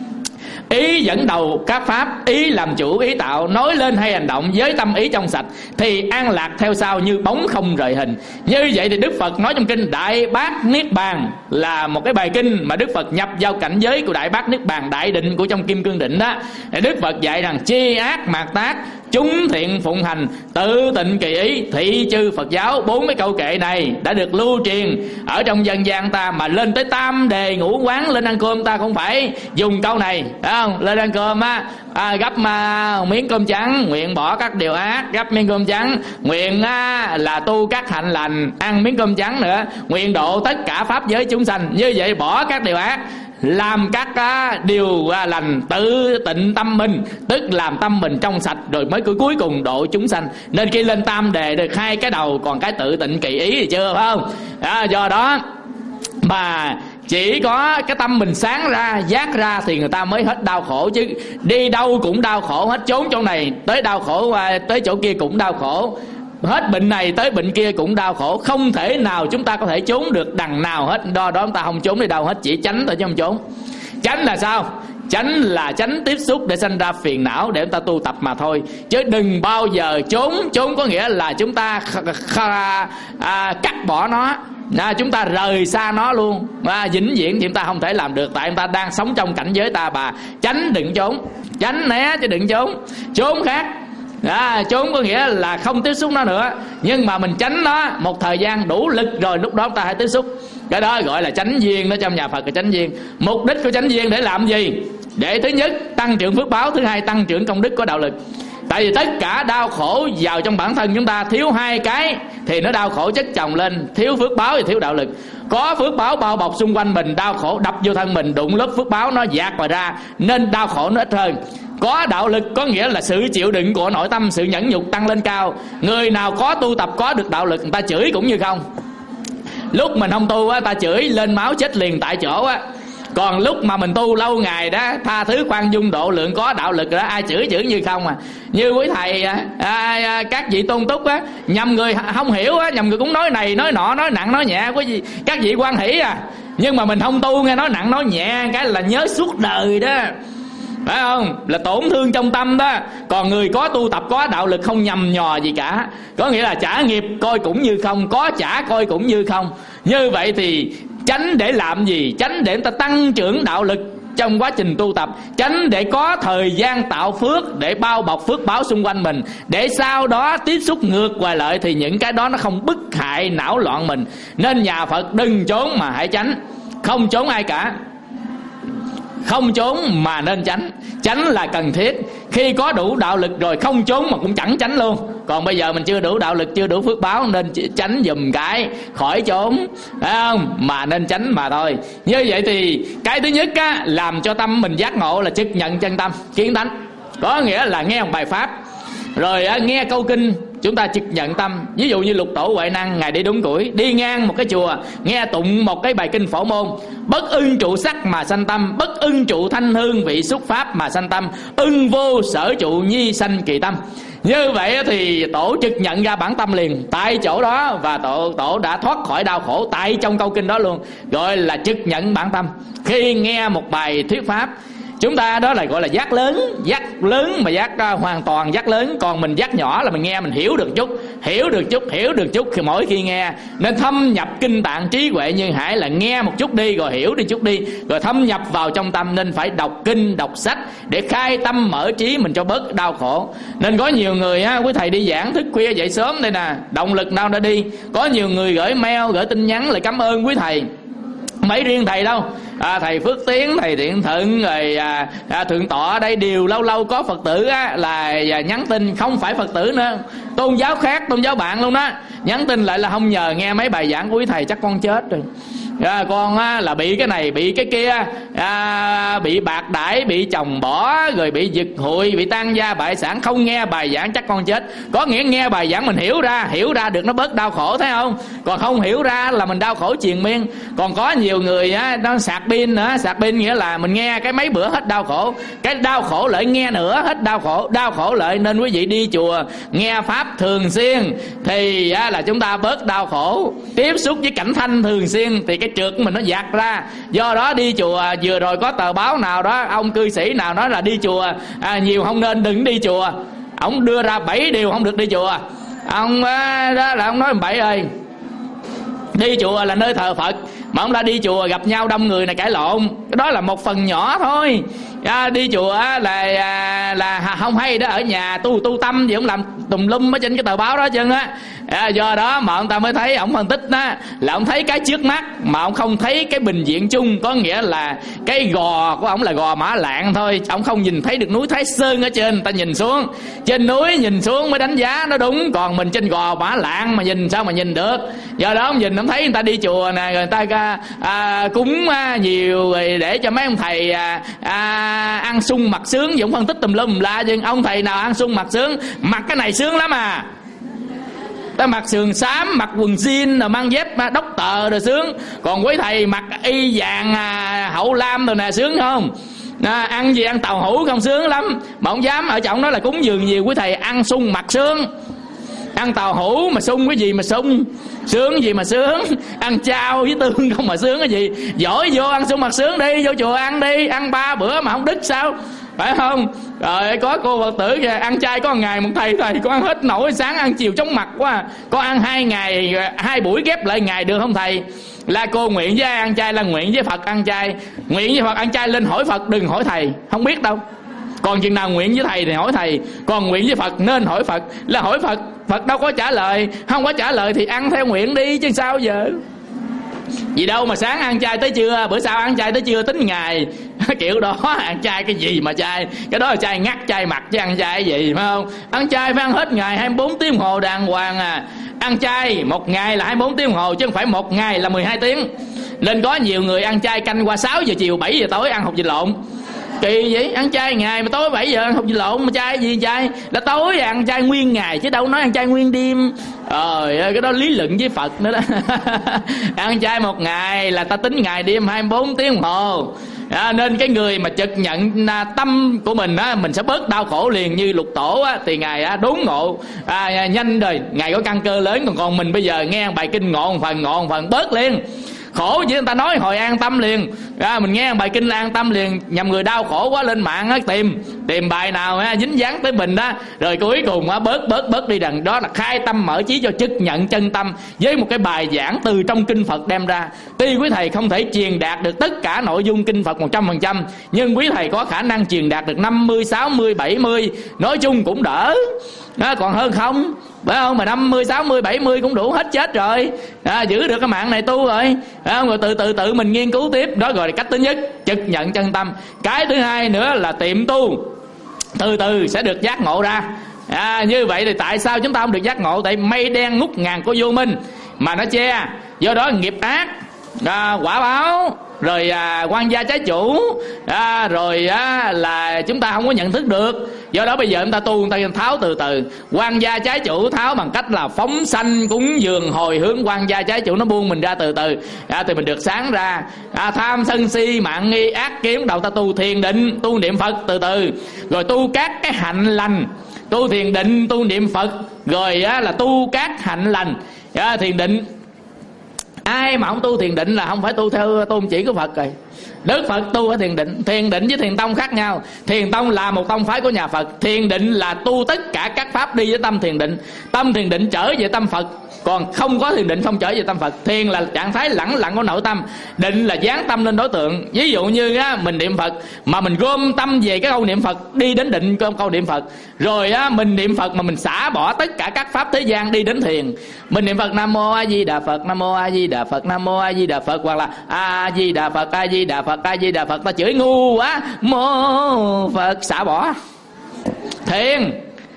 Ý dẫn đầu các pháp, ý làm chủ ý tạo. Nói lên hay hành động với tâm ý trong sạch thì an lạc theo sau, như bóng không rời hình. Như vậy thì Đức Phật nói trong kinh Đại Bát Niết Bàn, là một cái bài kinh mà Đức Phật nhập vào cảnh giới của Đại Bát Niết Bàn, đại định của trong Kim Cương Định đó. Đức Phật dạy rằng: chi ác mạt tác, chúng thiện phụng hành, tự tịnh kỳ ý, thị chư Phật giáo. Bốn cái câu kệ này đã được lưu truyền ở trong dân gian ta, mà lên tới tam đề ngũ quán lên ăn cơm ta cũng phải dùng câu này, phải không? Lên ăn cơm á, à, gấp mà miếng cơm trắng, nguyện bỏ các điều ác, gấp miếng cơm trắng, nguyện á, là tu các hạnh lành, ăn miếng cơm trắng nữa, nguyện độ tất cả pháp giới chúng sanh. Như vậy bỏ các điều ác, làm các uh, điều uh, lành, tự tịnh tâm mình, tức làm tâm mình trong sạch, rồi mới cứ cuối cùng độ chúng sanh. Nên khi lên tam đề được hai cái đầu, còn cái tự tịnh kỳ ý thì chưa, phải không? À, do đó mà chỉ có cái tâm mình sáng ra, giác ra thì người ta mới hết đau khổ. Chứ đi đâu cũng đau khổ hết, trốn chỗ này tới đau khổ, uh, tới chỗ kia cũng đau khổ, hết bệnh này tới bệnh kia cũng đau khổ. Không thể nào chúng ta có thể trốn được đằng nào hết. Do đó chúng ta không trốn đi đâu hết, chỉ tránh thôi chứ không trốn. Tránh là sao? Tránh là tránh tiếp xúc để sanh ra phiền não, để chúng ta tu tập mà thôi. Chứ đừng bao giờ trốn. Trốn có nghĩa là chúng ta kh- kh- à, cắt bỏ nó, à, chúng ta rời xa nó luôn, à, vĩnh viễn thì chúng ta không thể làm được. Tại chúng ta đang sống trong cảnh giới ta bà. Tránh đừng trốn, tránh né chứ đừng trốn. Trốn khác. À, trốn có nghĩa là không tiếp xúc nó nữa, nhưng mà mình tránh nó một thời gian đủ lực rồi, lúc đó ta hãy tiếp xúc. Cái đó gọi là chánh duyên đó, trong nhà Phật là chánh duyên. Mục đích của chánh duyên để làm gì? Để thứ nhất tăng trưởng phước báo, thứ hai tăng trưởng công đức có đạo lực. Tại vì tất cả đau khổ vào trong bản thân chúng ta, thiếu hai cái thì nó đau khổ chất chồng lên: thiếu phước báo và thiếu đạo lực. Có phước báo bao bọc xung quanh mình, đau khổ đập vô thân mình, đụng lớp phước báo nó dạt vào ra, nên đau khổ nó ít hơn. Có đạo lực có nghĩa là sự chịu đựng của nội tâm, sự nhẫn nhục tăng lên cao. Người nào có tu tập có được đạo lực, người ta chửi cũng như không. Lúc mình không tu á, ta chửi lên máu chết liền tại chỗ á. Còn lúc mà mình tu lâu ngày đó, tha thứ khoan dung độ lượng, có đạo lực đó, ai chửi chửi như không à. Như quý thầy à, à, các vị tôn túc á, nhầm người không hiểu á, nhầm người cũng nói này nói nọ, nói nặng nói nhẹ. Quý vị, các vị quan hỷ à, nhưng mà mình không tu nghe nói nặng nói nhẹ cái là nhớ suốt đời đó, phải không? Là tổn thương trong tâm đó. Còn người có tu tập có đạo lực không nhầm nhò gì cả, có nghĩa là trả nghiệp coi cũng như không, có trả coi cũng như không. Như vậy thì tránh để làm gì? Tránh để người ta tăng trưởng đạo lực trong quá trình tu tập, tránh để có thời gian tạo phước để bao bọc phước báo xung quanh mình, để sau đó tiếp xúc ngược hoài lợi thì những cái đó nó không bức hại não loạn mình. Nên nhà Phật đừng trốn mà hãy tránh. Không trốn ai cả, không trốn mà nên tránh. Tránh là cần thiết. Khi có đủ đạo lực rồi không trốn mà cũng chẳng tránh luôn. Còn bây giờ mình chưa đủ đạo lực, chưa đủ phước báo, nên tránh dùm cái, khỏi trốn, phải không? Mà nên tránh mà thôi. Như vậy thì cái thứ nhất á, làm cho tâm mình giác ngộ là trực nhận chân tâm, kiến tánh. Có nghĩa là nghe một bài pháp, rồi á, nghe câu kinh, chúng ta trực nhận tâm. Ví dụ như Lục Tổ Huệ Năng, ngài đi đúng tuổi, đi ngang một cái chùa, nghe tụng một cái bài kinh Phổ Môn: bất ưng trụ sắc mà sanh tâm, bất ưng trụ thanh hương vị xúc pháp mà sanh tâm, ưng vô sở trụ nhi sanh kỳ tâm. Như vậy thì tổ trực nhận ra bản tâm liền tại chỗ đó, và tổ tổ đã thoát khỏi đau khổ tại trong câu kinh đó luôn, gọi là trực nhận bản tâm. Khi nghe một bài thuyết pháp, Chúng ta đó là gọi là giác lớn. Giác lớn mà giác uh, hoàn toàn giác lớn. Còn mình giác nhỏ là mình nghe mình hiểu được chút, hiểu được chút, hiểu được chút khi mỗi khi nghe. Nên thâm nhập kinh tạng trí huệ Nhân Hải là nghe một chút đi, rồi hiểu đi chút đi, rồi thâm nhập vào trong tâm. Nên phải đọc kinh, đọc sách để khai tâm mở trí mình cho bớt đau khổ. Nên có nhiều người á, quý thầy đi giảng thức khuya dậy sớm đây nè, động lực nào đã đi. Có nhiều người gửi mail, gửi tin nhắn lại cảm ơn quý thầy. Mấy riêng thầy đâu, à, thầy Phước Tiến, thầy Thiện Thuận, rồi à, à, Thượng Tọa ở đây đều lâu lâu có Phật tử á, là à, nhắn tin, không phải Phật tử nữa, tôn giáo khác, tôn giáo bạn luôn đó, nhắn tin lại là không nhờ nghe mấy bài giảng của quý thầy chắc con chết rồi. À, con á, là bị cái này bị cái kia, à, bị bạc đãi, bị chồng bỏ, rồi bị giật hụi, bị tan gia bại sản, không nghe bài giảng chắc con chết. Có nghĩa nghe bài giảng mình hiểu ra, hiểu ra được nó bớt đau khổ, thấy không? Còn không hiểu ra là mình đau khổ triền miên. Còn có nhiều người á, nó sạc pin nữa, sạc pin nghĩa là mình nghe cái mấy bữa hết đau khổ, cái đau khổ lại nghe nữa hết đau khổ, đau khổ lại. Nên quý vị đi chùa nghe pháp thường xuyên thì á, là chúng ta bớt đau khổ. Tiếp xúc với cảnh thanh thường xuyên thì cái trượt mình nó dạt ra. Do đó đi chùa, vừa rồi có tờ báo nào đó ông cư sĩ nào nói là đi chùa à, nhiều không nên, đừng đi chùa. Ông đưa ra bảy điều không được đi chùa. Ông đó là ông nói bảy ơi, đi chùa là nơi thờ Phật, mà ông đã đi chùa gặp nhau đông người này cãi lộn, cái đó là một phần nhỏ thôi. À, đi chùa là là không hay đó, ở nhà tu tu tâm gì ông làm tùm lum ở trên cái tờ báo đó chân á. À, do đó mà ông ta mới thấy, ông phân tích đó là ông thấy cái trước mắt mà ông không thấy cái bình diện chung. Có nghĩa là cái gò của ông là gò Mã Lạng thôi, ông không nhìn thấy được núi Thái Sơn ở trên. Ta nhìn xuống trên núi, nhìn xuống mới đánh giá nó đúng, còn mình trên gò Mã Lạng mà nhìn sao mà nhìn được. Do đó ông nhìn ông thấy người ta đi chùa nè, người ta à, à, cúng à, nhiều rồi để cho mấy ông thầy à, à, ăn sung mặc sướng, cũng phân tích tùm lum la. Nhưng ông thầy nào ăn sung mặc sướng, mặc cái này sướng lắm à, ta mặc sườn xám, mặc quần jean rồi mang dép đốc tờ rồi sướng. Còn quý thầy mặc y vàng à, hậu lam rồi nè, sướng không? À, ăn gì ăn tàu hũ không, sướng lắm. Mà ông dám ở trọng đó là cúng dường nhiều, quý thầy ăn sung mặc sướng. Ăn tàu hũ mà sung cái gì mà sung, sướng gì mà sướng. Ăn chao với tương không mà sướng cái gì. Giỏi vô ăn sung mặc sướng đi, vô chùa ăn đi, ăn ba bữa mà không đứt sao, phải không? Rồi có cô Phật tử kìa, ăn chay có ngày một thầy, thầy con ăn hết nổi, sáng ăn chiều chóng mặt quá, có ăn hai ngày hai buổi ghép lại ngày được không thầy? Là cô nguyện với ai ăn chay? Là nguyện với Phật ăn chay. Nguyện với Phật ăn chay lên hỏi Phật, đừng hỏi thầy, không biết đâu. Còn chừng nào nguyện với thầy thì hỏi thầy, còn nguyện với Phật nên hỏi Phật. Là hỏi Phật, Phật đâu có trả lời. Không có trả lời thì ăn theo nguyện đi chứ sao giờ. Gì đâu mà sáng ăn chay tới trưa, bữa sau ăn chay tới trưa tính ngày. Kiểu đó ăn chay cái gì mà chay, cái đó là chay ngắt chay mặt chứ ăn chay cái gì, phải không? Ăn chay phải ăn hết ngày hai mươi bốn tiếng đồng hồ đàng hoàng à. Ăn chay một ngày là hai mươi bốn tiếng đồng hồ chứ không phải một ngày là mười hai tiếng. Nên có nhiều người ăn chay canh qua sáu giờ chiều bảy giờ tối ăn hột vịt lộn. Kỳ vậy, ăn chay ngày mà tối bảy giờ ăn hột vịt lộn, mà chay gì chay? Là tối ăn chay nguyên ngày chứ đâu nói ăn chay nguyên đêm. Trời ơi, cái đó lý luận với Phật nữa đó. Ăn chay một ngày là ta tính ngày đêm hai mươi bốn tiếng đồng hồ. À, nên cái người mà trực nhận à, tâm của mình á, mình sẽ bớt đau khổ liền. Như Lục Tổ á, thì ngài á, đốn ngộ à, nhanh rồi, ngài có căn cơ lớn. Còn còn mình bây giờ nghe bài kinh ngộ một phần, ngộ một phần bớt liền. Khổ chứ người ta nói hồi an tâm liền. À, mình nghe bài kinh là an tâm liền. Nhằm người đau khổ quá lên mạng á, tìm tìm bài nào á, dính dáng tới mình đó, rồi cuối cùng á, bớt bớt bớt đi đằng đó là khai tâm mở trí cho chức nhận chân tâm với một cái bài giảng từ trong kinh Phật đem ra. Tuy quý thầy không thể truyền đạt được tất cả nội dung kinh Phật một trăm phần trăm, nhưng quý thầy có khả năng truyền đạt được năm mươi, sáu mươi, bảy mươi, nói chung cũng đỡ. Đó, còn hơn không, phải không? Mà năm mươi, sáu mươi, bảy mươi cũng đủ hết chết rồi. À, giữ được cái mạng này tu rồi. À, rồi từ từ tự mình nghiên cứu tiếp. Đó gọi là cách thứ nhất, trực nhận chân tâm. Cái thứ hai nữa là tiệm tu, từ từ sẽ được giác ngộ ra. À, như vậy thì tại sao chúng ta không được giác ngộ? Tại mây đen ngút ngàn của vô minh mà nó che. Do đó nghiệp ác, à, quả báo, rồi à, quan gia trái chủ, à, rồi à, là chúng ta không có nhận thức được. Do đó bây giờ chúng ta tu, chúng ta tháo từ từ. Quan gia trái chủ tháo bằng cách là phóng sanh cúng dường hồi hướng quan gia trái chủ, nó buông mình ra từ từ, à, thì mình được sáng ra. À, tham sân si mạng nghi ác kiếm, đầu ta tu thiền định, tu niệm Phật từ từ, rồi tu các cái hạnh lành. Tu thiền định, tu niệm Phật, rồi á, là tu các hạnh lành. À, thiền định, ai mà không tu thiền định là không phải tu theo tôn chỉ của Phật rồi. Đức Phật tu ở thiền định. Thiền định với thiền tông khác nhau. Thiền tông là một tông phái của nhà Phật. Thiền định là tu tất cả các pháp đi với tâm thiền định. Tâm thiền định trở về tâm Phật. Còn không có thiền định không trở về tâm Phật. Thiền là trạng thái lẳng lặng của nội tâm. Định là dán tâm lên đối tượng. Ví dụ như á, mình niệm Phật mà mình gom tâm về cái câu niệm Phật, đi đến định câu, câu niệm Phật. Rồi á, mình niệm Phật mà mình xả bỏ tất cả các pháp thế gian, đi đến thiền. Mình niệm Phật Nam Mô A Di Đà Phật, Nam Mô A Di Đà Phật, Nam Mô A Di Đà Phật, hoặc là A Di Đà Phật, A Di Đà Phật, A Di Đà Phật. Ta chửi ngu quá, Mô Phật, xả bỏ. Thiền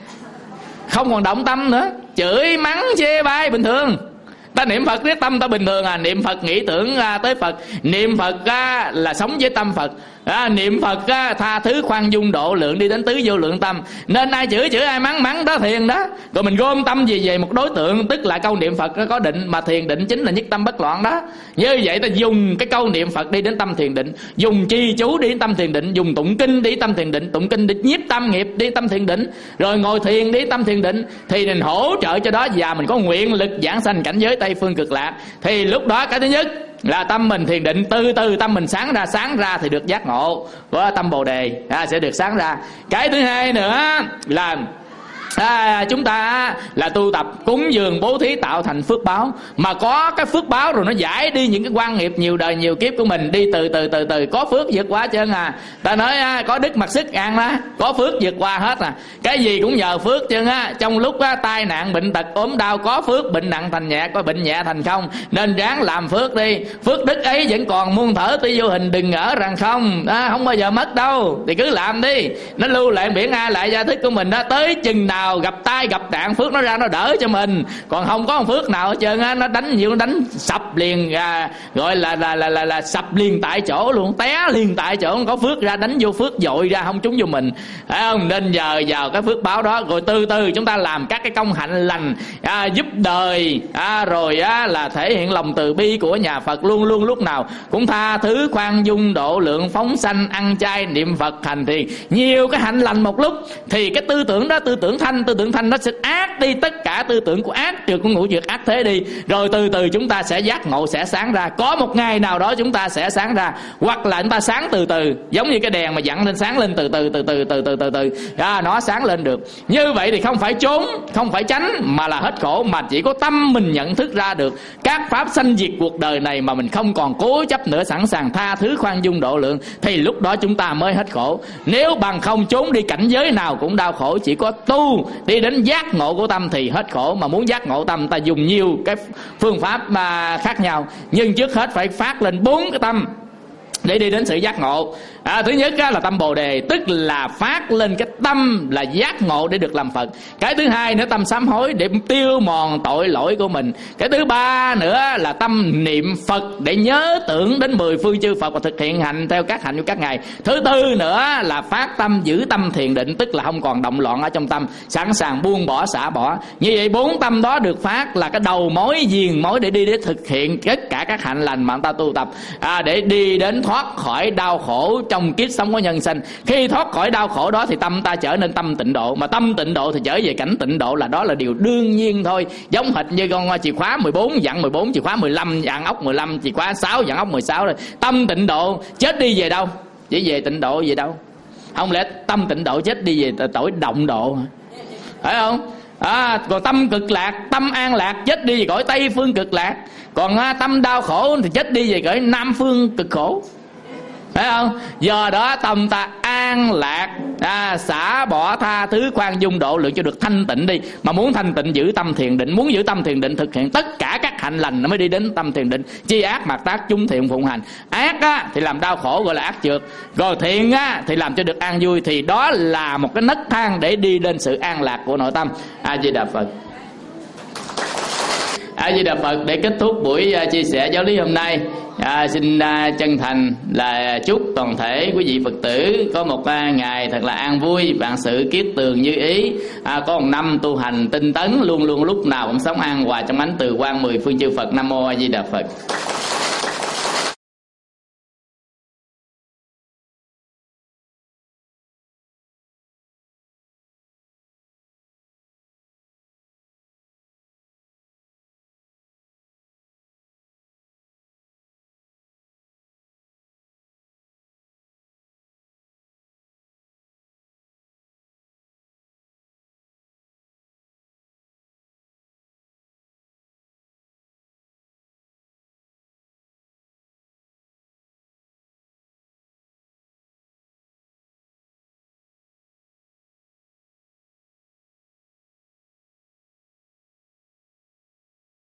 không còn động tâm nữa, chửi mắng chê bai bình thường. Ta niệm Phật với tâm ta bình thường à. Niệm Phật nghĩ tưởng à, tới Phật. Niệm Phật à, là sống với tâm Phật à, niệm Phật à, tha thứ khoan dung độ lượng, đi đến tứ vô lượng tâm. Nên ai chửi chửi, ai mắng mắng, đó thiền đó. Rồi mình gom tâm về về một đối tượng, tức là câu niệm Phật có định. Mà thiền định chính là nhất tâm bất loạn đó. Như vậy ta dùng cái câu niệm Phật đi đến tâm thiền định, dùng chi chú đi đến tâm thiền định, dùng tụng kinh đi tâm thiền định, tụng kinh đi nhiếp tâm nghiệp đi tâm thiền định, rồi ngồi thiền đi tâm thiền định. Thì mình hỗ trợ cho đó, và mình có nguyện lực giảng sanh cảnh giới Tây Phương Cực Lạc. Thì lúc đó cái thứ nhất là tâm mình thiền định, từ từ tâm mình sáng ra. Sáng ra thì được giác ngộ của tâm Bồ Đề à, sẽ được sáng ra. Cái thứ hai nữa là À, chúng ta là tu tập cúng dường bố thí tạo thành phước báo. Mà có cái phước báo rồi nó giải đi những cái quan nghiệp nhiều đời nhiều kiếp của mình. Đi từ từ từ từ có phước vượt qua trơn à. Ta nói à, có đức mặc sức ăn đó, có phước vượt qua hết à. Cái gì cũng nhờ phước trơn á. Trong lúc á, tai nạn bệnh tật ốm đau có phước, bệnh nặng thành nhẹ, có bệnh nhẹ thành không. Nên ráng làm phước đi. Phước đức ấy vẫn còn muôn thở tuy vô hình, đừng ngỡ rằng không à, không bao giờ mất đâu. Thì cứ làm đi, nó lưu lại biển ai lại gia thức của mình đó. Tới chừng nào gặp tai gặp nạn phước nó ra nó đỡ cho mình. Còn không có một phước nào hết trơn á, nó đánh nhiều nó đánh sập liền à, gọi là là, là là là sập liền tại chỗ luôn, té liền tại chỗ. Không có phước ra đánh vô phước dội ra không trúng vô mình, phải không? Nên nhờ vào cái phước báo đó, rồi từ từ chúng ta làm các cái công hạnh lành à, giúp đời à, rồi á, là thể hiện lòng từ bi của nhà Phật, luôn luôn lúc nào cũng tha thứ khoan dung độ lượng, phóng sanh ăn chay niệm Phật hành thiền, nhiều cái hạnh lành một lúc. Thì cái tư tưởng đó, tư tưởng thanh, tư tưởng thanh nó sẽ ác đi tất cả tư tưởng của ác, trừ của ngũ dược ác thế đi. Rồi từ từ chúng ta sẽ giác ngộ, sẽ sáng ra. Có một ngày nào đó chúng ta sẽ sáng ra, hoặc là chúng ta sáng từ từ, giống như cái đèn mà dặn lên sáng lên từ từ từ từ từ từ từ từ à, nó sáng lên được. Như vậy thì không phải trốn, không phải tránh, mà là hết khổ. Mà chỉ có tâm mình nhận thức ra được các pháp sanh diệt cuộc đời này, mà mình không còn cố chấp nữa, sẵn sàng tha thứ khoan dung độ lượng, thì lúc đó chúng ta mới hết khổ. Nếu bằng không trốn đi cảnh giới nào cũng đau khổ. Chỉ có tu đi đến giác ngộ của tâm thì hết khổ. Mà muốn giác ngộ tâm ta dùng nhiều cái phương pháp mà khác nhau, nhưng trước hết phải phát lên bốn cái tâm để đi đến sự giác ngộ. À, thứ nhất á, là tâm Bồ Đề, tức là phát lên cái tâm là giác ngộ để được làm Phật. Cái thứ hai nữa tâm sám hối để tiêu mòn tội lỗi của mình. Cái thứ ba nữa là tâm niệm Phật để nhớ tưởng đến mười phương chư Phật và thực hiện hành theo các hạnh của các ngài. Thứ tư nữa là phát tâm giữ tâm thiền định, tức là không còn động loạn ở trong tâm, sẵn sàng buông bỏ xả bỏ. Như vậy bốn tâm đó được phát là cái đầu mối, diền mối để đi để thực hiện tất cả các hạnh lành mà người ta tu tập à, để đi đến thoát khỏi đau khổ trong kiếp sống của nhân sinh. Khi thoát khỏi đau khổ đó thì tâm ta trở nên tâm tịnh độ, mà tâm tịnh độ thì trở về cảnh tịnh độ, là đó là điều đương nhiên thôi. Giống hệt như con chìa khóa mười bốn dặn mười bốn, chìa khóa mười lăm dặn ốc mười lăm, chìa khóa sáu dặn ốc mười sáu rồi. Tâm tịnh độ chết đi về đâu? Chỉ về tịnh độ về đâu? Không lẽ tâm tịnh độ chết đi về tội động độ hả? Phải không? À, còn tâm cực lạc, tâm an lạc chết đi về cõi Tây Phương Cực Lạc. Còn à, tâm đau khổ thì chết đi về cõi Nam Phương Cực Khổ, phải không? Do đó tâm ta an lạc à, xả bỏ tha thứ khoan dung độ lượng cho được thanh tịnh đi. Mà muốn thanh tịnh giữ tâm thiền định, muốn giữ tâm thiền định thực hiện tất cả các hạnh lành nó mới đi đến tâm thiền định. Chi ác mạt tác chúng thiện phụng hành. Ác á, thì làm đau khổ gọi là ác trượt, rồi thiện á, thì làm cho được an vui. Thì đó là một cái nấc thang để đi lên sự an lạc của nội tâm. A Di Đà Phật. A Di Đà Phật. Để kết thúc buổi uh, chia sẻ giáo lý hôm nay, à, xin uh, chân thành là chúc toàn thể quý vị Phật tử có một uh, ngày thật là an vui, vạn sự kiết tường như ý, à, có một năm tu hành tinh tấn, luôn luôn lúc nào cũng sống an hòa trong ánh từ quang mười phương chư Phật. Nam Mô A Di Đà Phật.